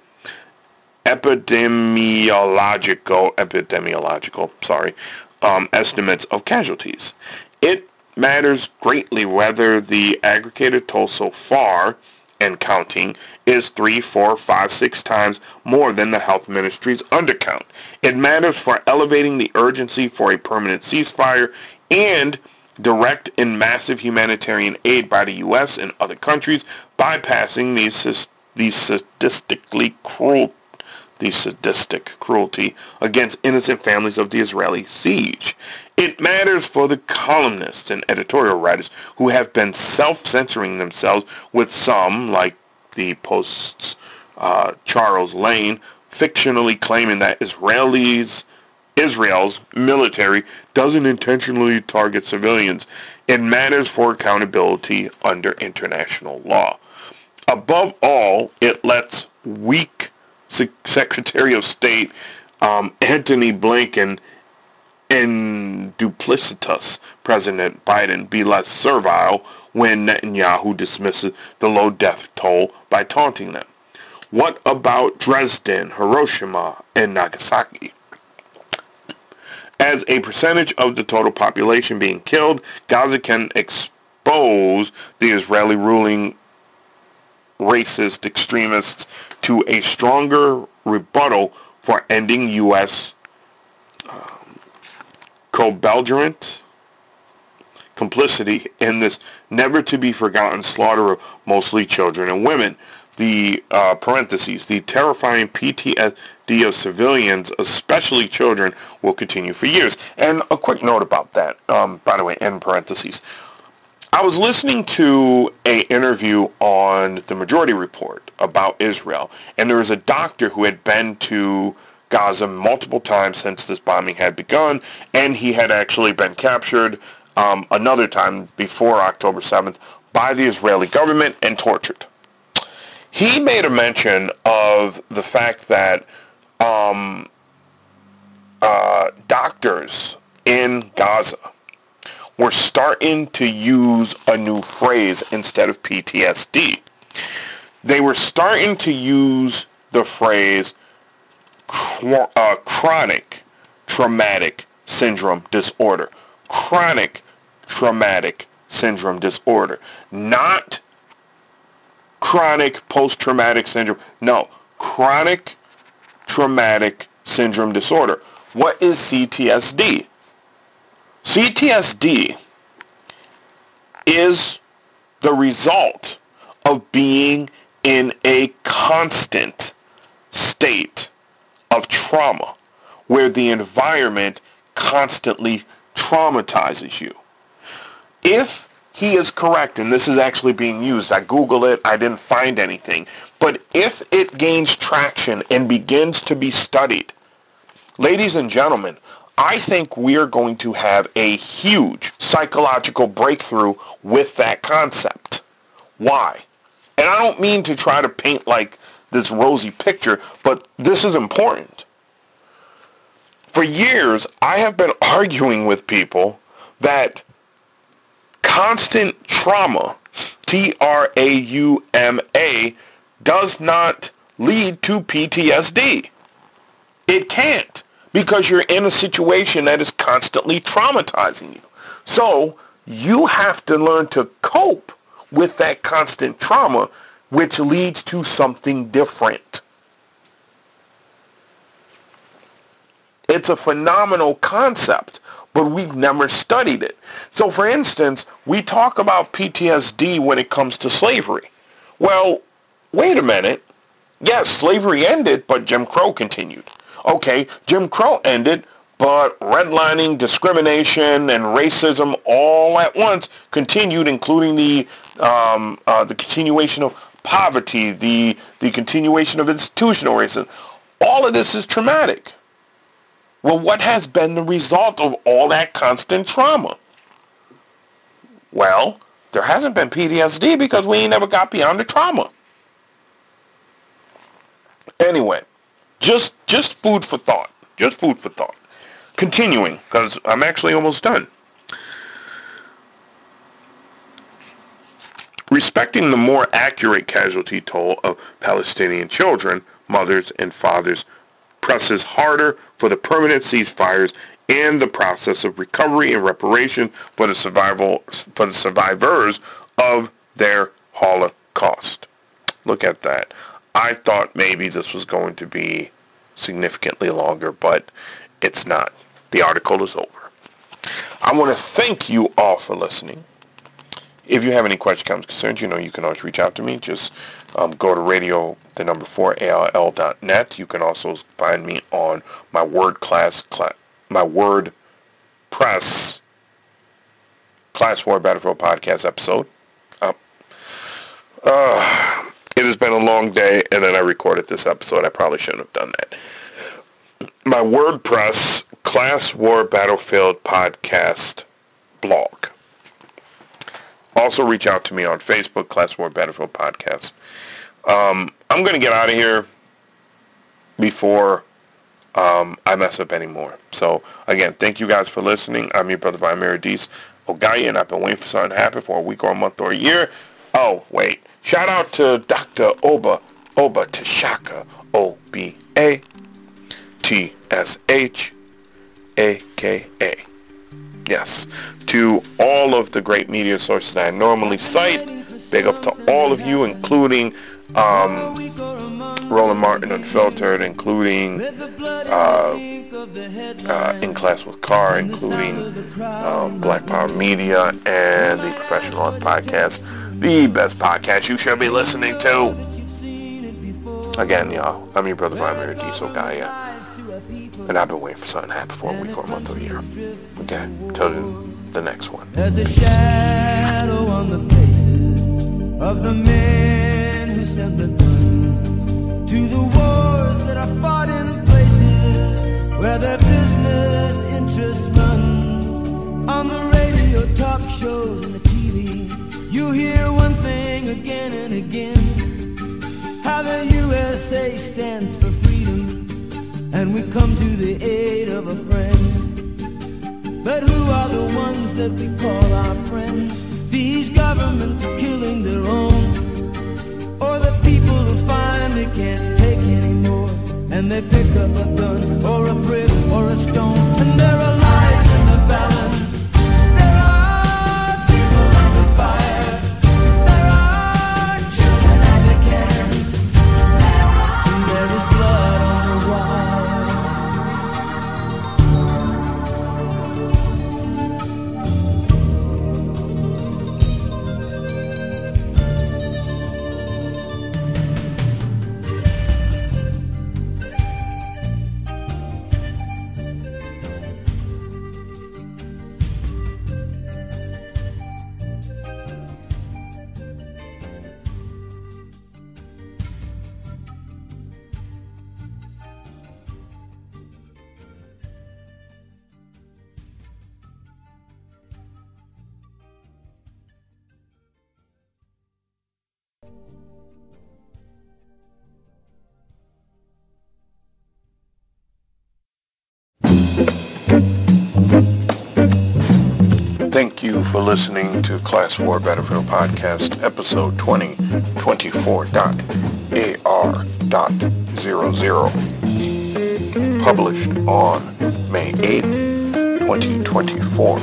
epidemiological, epidemiological, sorry, um, estimates of casualties. It matters greatly whether the aggregated toll so far, and counting, is three, four, five, six times more than the health ministry's undercount. It matters for elevating the urgency for a permanent ceasefire and direct and massive humanitarian aid by the U S and other countries, bypassing these these sadistically cruel the sadistic cruelty against innocent families of the Israeli siege. It matters for the columnists and editorial writers who have been self-censoring themselves, with some, like the Post's uh, Charles Lane, fictionally claiming that Israelis, Israel's military doesn't intentionally target civilians. It matters for accountability under international law. Above all, it lets weak Secretary of State um, Antony Blinken and duplicitous President Biden be less servile when Netanyahu dismisses the low death toll by taunting them. What about Dresden, Hiroshima, and Nagasaki? As a percentage of the total population being killed, Gaza can expose the Israeli ruling racist extremists to a stronger rebuttal for ending U S Um, co-belligerent complicity in this never-to-be-forgotten slaughter of mostly children and women. The uh, parentheses, the terrifying P T S D of civilians, especially children, will continue for years. And a quick note about that, um, by the way, in parentheses. I was listening to an interview on the Majority Report about Israel, and there was a doctor who had been to Gaza multiple times since this bombing had begun, and he had actually been captured um, another time before October seventh by the Israeli government and tortured. He made a mention of the fact that um, uh, doctors in Gaza were starting to use a new phrase instead of P T S D. They were starting to use the phrase chr- uh, chronic traumatic syndrome disorder. Chronic traumatic syndrome disorder. Not chronic post-traumatic syndrome. No, chronic traumatic syndrome disorder. What is C T S D? C T S D is the result of being in a constant state of trauma where the environment constantly traumatizes you. If he is correct, and this is actually being used, I Googled it, I didn't find anything, but if it gains traction and begins to be studied, ladies and gentlemen, I think we're going to have a huge psychological breakthrough with that concept. Why? And I don't mean to try to paint like this rosy picture, but this is important. For years, I have been arguing with people that constant trauma, T R A U M A, does not lead to P T S D. It can't, because you're in a situation that is constantly traumatizing you. So you have to learn to cope with that constant trauma, which leads to something different. It's a phenomenal concept, but we've never studied it. So for instance, we talk about P T S D when it comes to slavery. Well, wait a minute. Yes, slavery ended, but Jim Crow continued. Okay, Jim Crow ended, but redlining, discrimination, and racism all at once continued, including the um, uh, the continuation of poverty, the the continuation of institutional racism. All of this is traumatic. Well, what has been the result of all that constant trauma? Well, there hasn't been P T S D because we ain't never got beyond the trauma. Anyway, just just food for thought. Just food for thought. Continuing, because I'm actually almost done. Respecting the more accurate casualty toll of Palestinian children, mothers, and fathers presses harder for the permanent ceasefires and the process of recovery and reparation for the survival for the survivors of their Holocaust. Look at that. I thought maybe this was going to be significantly longer, but it's not. The article is over. I want to thank you all for listening. If you have any questions, comments, concerns, you know you can always reach out to me. Just um, go to radio, the number four, A L L dot net. You can also find me on my Word class, cl- my WordPress Class War Battlefield podcast episode. Um, uh, it has been a long day, and then I recorded this episode. I probably shouldn't have done that. My WordPress Class War Battlefield podcast blog. Also reach out to me on Facebook, Class War Battlefield Podcast. Um, I'm going to get out of here before um, I mess up anymore. So, again, thank you guys for listening. I'm your brother, Vimiradis Ogaya, and I've been waiting for something to happen for a week or a month or a year. Oh, wait. Shout out to Doctor Oba, Oba Tshaka, O B A T S H A K A. Yes, to all of the great media sources that I normally cite. Big up to all of you, including um, Roland Martin Unfiltered, including uh, uh, In Class with Carr, including um, Black Power Media, and the Professional Art Podcast, the best podcast you should be listening to. Again, y'all, I'm your brother, Vladimir Diesel Gaia. And I've been waiting for something to happen for a week or a month or a year. Okay, till the next one. There's a shadow on the faces of the men who sent the guns to the wars that are fought in places where their business interest runs. On the radio, talk shows, and the T V, you hear one thing again and again: how the U S A stands for freedom, and we come to the aid of a friend. But who are the ones that we call our friends? These governments killing their own, or the people who finally can't take anymore, and they pick up a gun or a brick or a stone, and there are lives in the balance. There are people under fire. There are children at the cans. And there is blood on the wire. Thank you for listening to Class War Battlefield Podcast, episode twenty twenty-four point A R dot zero zero, published on May eighth, twenty twenty-four.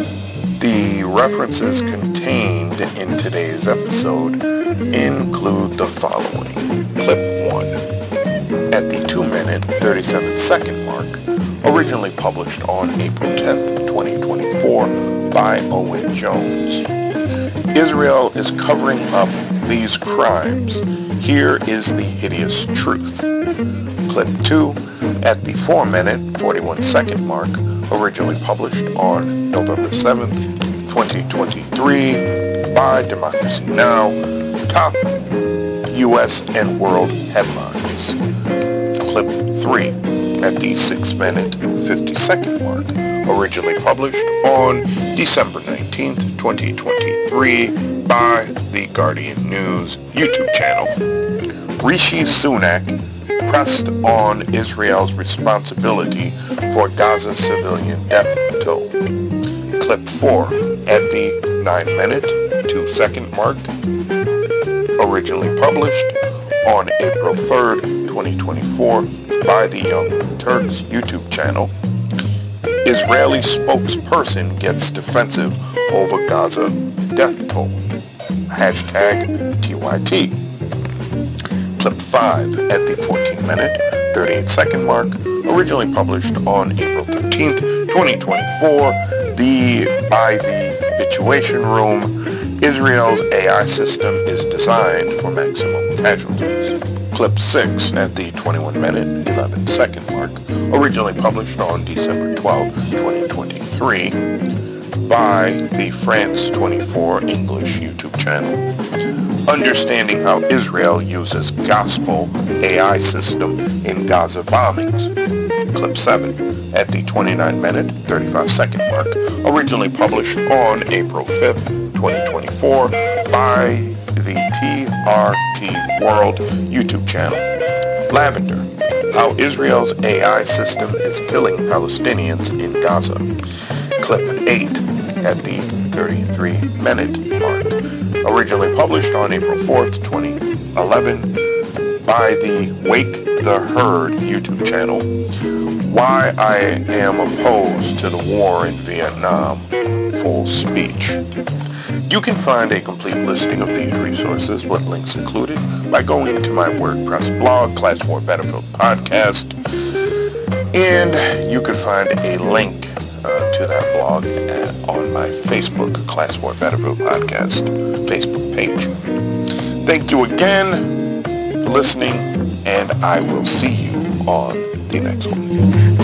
The references contained in today's episode include the following. Clip one, at the two minute, thirty-seven second mark, originally published on April tenth, twenty twenty-four, by Owen Jones. Israel is covering up these crimes. Here is the hideous truth. Clip two, at the four minute, forty-one second mark, originally published on November seventh, twenty twenty-three, by Democracy Now!, top U S and world headlines. Clip three, at the six minute, fifty second mark, originally published on December nineteenth, twenty twenty-three, by the Guardian News YouTube channel. Rishi Sunak pressed on Israel's responsibility for Gaza civilian death toll. Clip four, at the nine minute, two second mark, originally published on April third, twenty twenty-four, by the Young Turks YouTube channel. Israeli spokesperson gets defensive over Gaza death toll. Hashtag T Y T. Clip five, at the fourteen minute, thirty-eight second mark, originally published on April thirteenth, twenty twenty-four, The, by the Situation Room, Israel's A I system is designed for maximum casualties. Clip six at the twenty-one minute, eleven second mark, originally published on December twelfth, twenty twenty-three by the France twenty-four English YouTube channel. Understanding how Israel uses gospel A I system in Gaza bombings. Clip seven at the twenty-nine minute, thirty-five second mark, originally published on April fifth, twenty twenty-four by the T R T World YouTube channel. Lavender, how Israel's A I system is killing Palestinians in Gaza. Clip eight at the thirty-three minute mark, originally published on April fourth, twenty eleven by the Wake the Herd YouTube channel. Why I am opposed to the war in Vietnam. Full speech. You can find a complete listing of these resources with links included by going to my WordPress blog, Class War Battlefield Podcast, and you can find a link uh, to that blog at, on my Facebook, Class War Battlefield Podcast Facebook page. Thank you again for listening, and I will see you on the next one.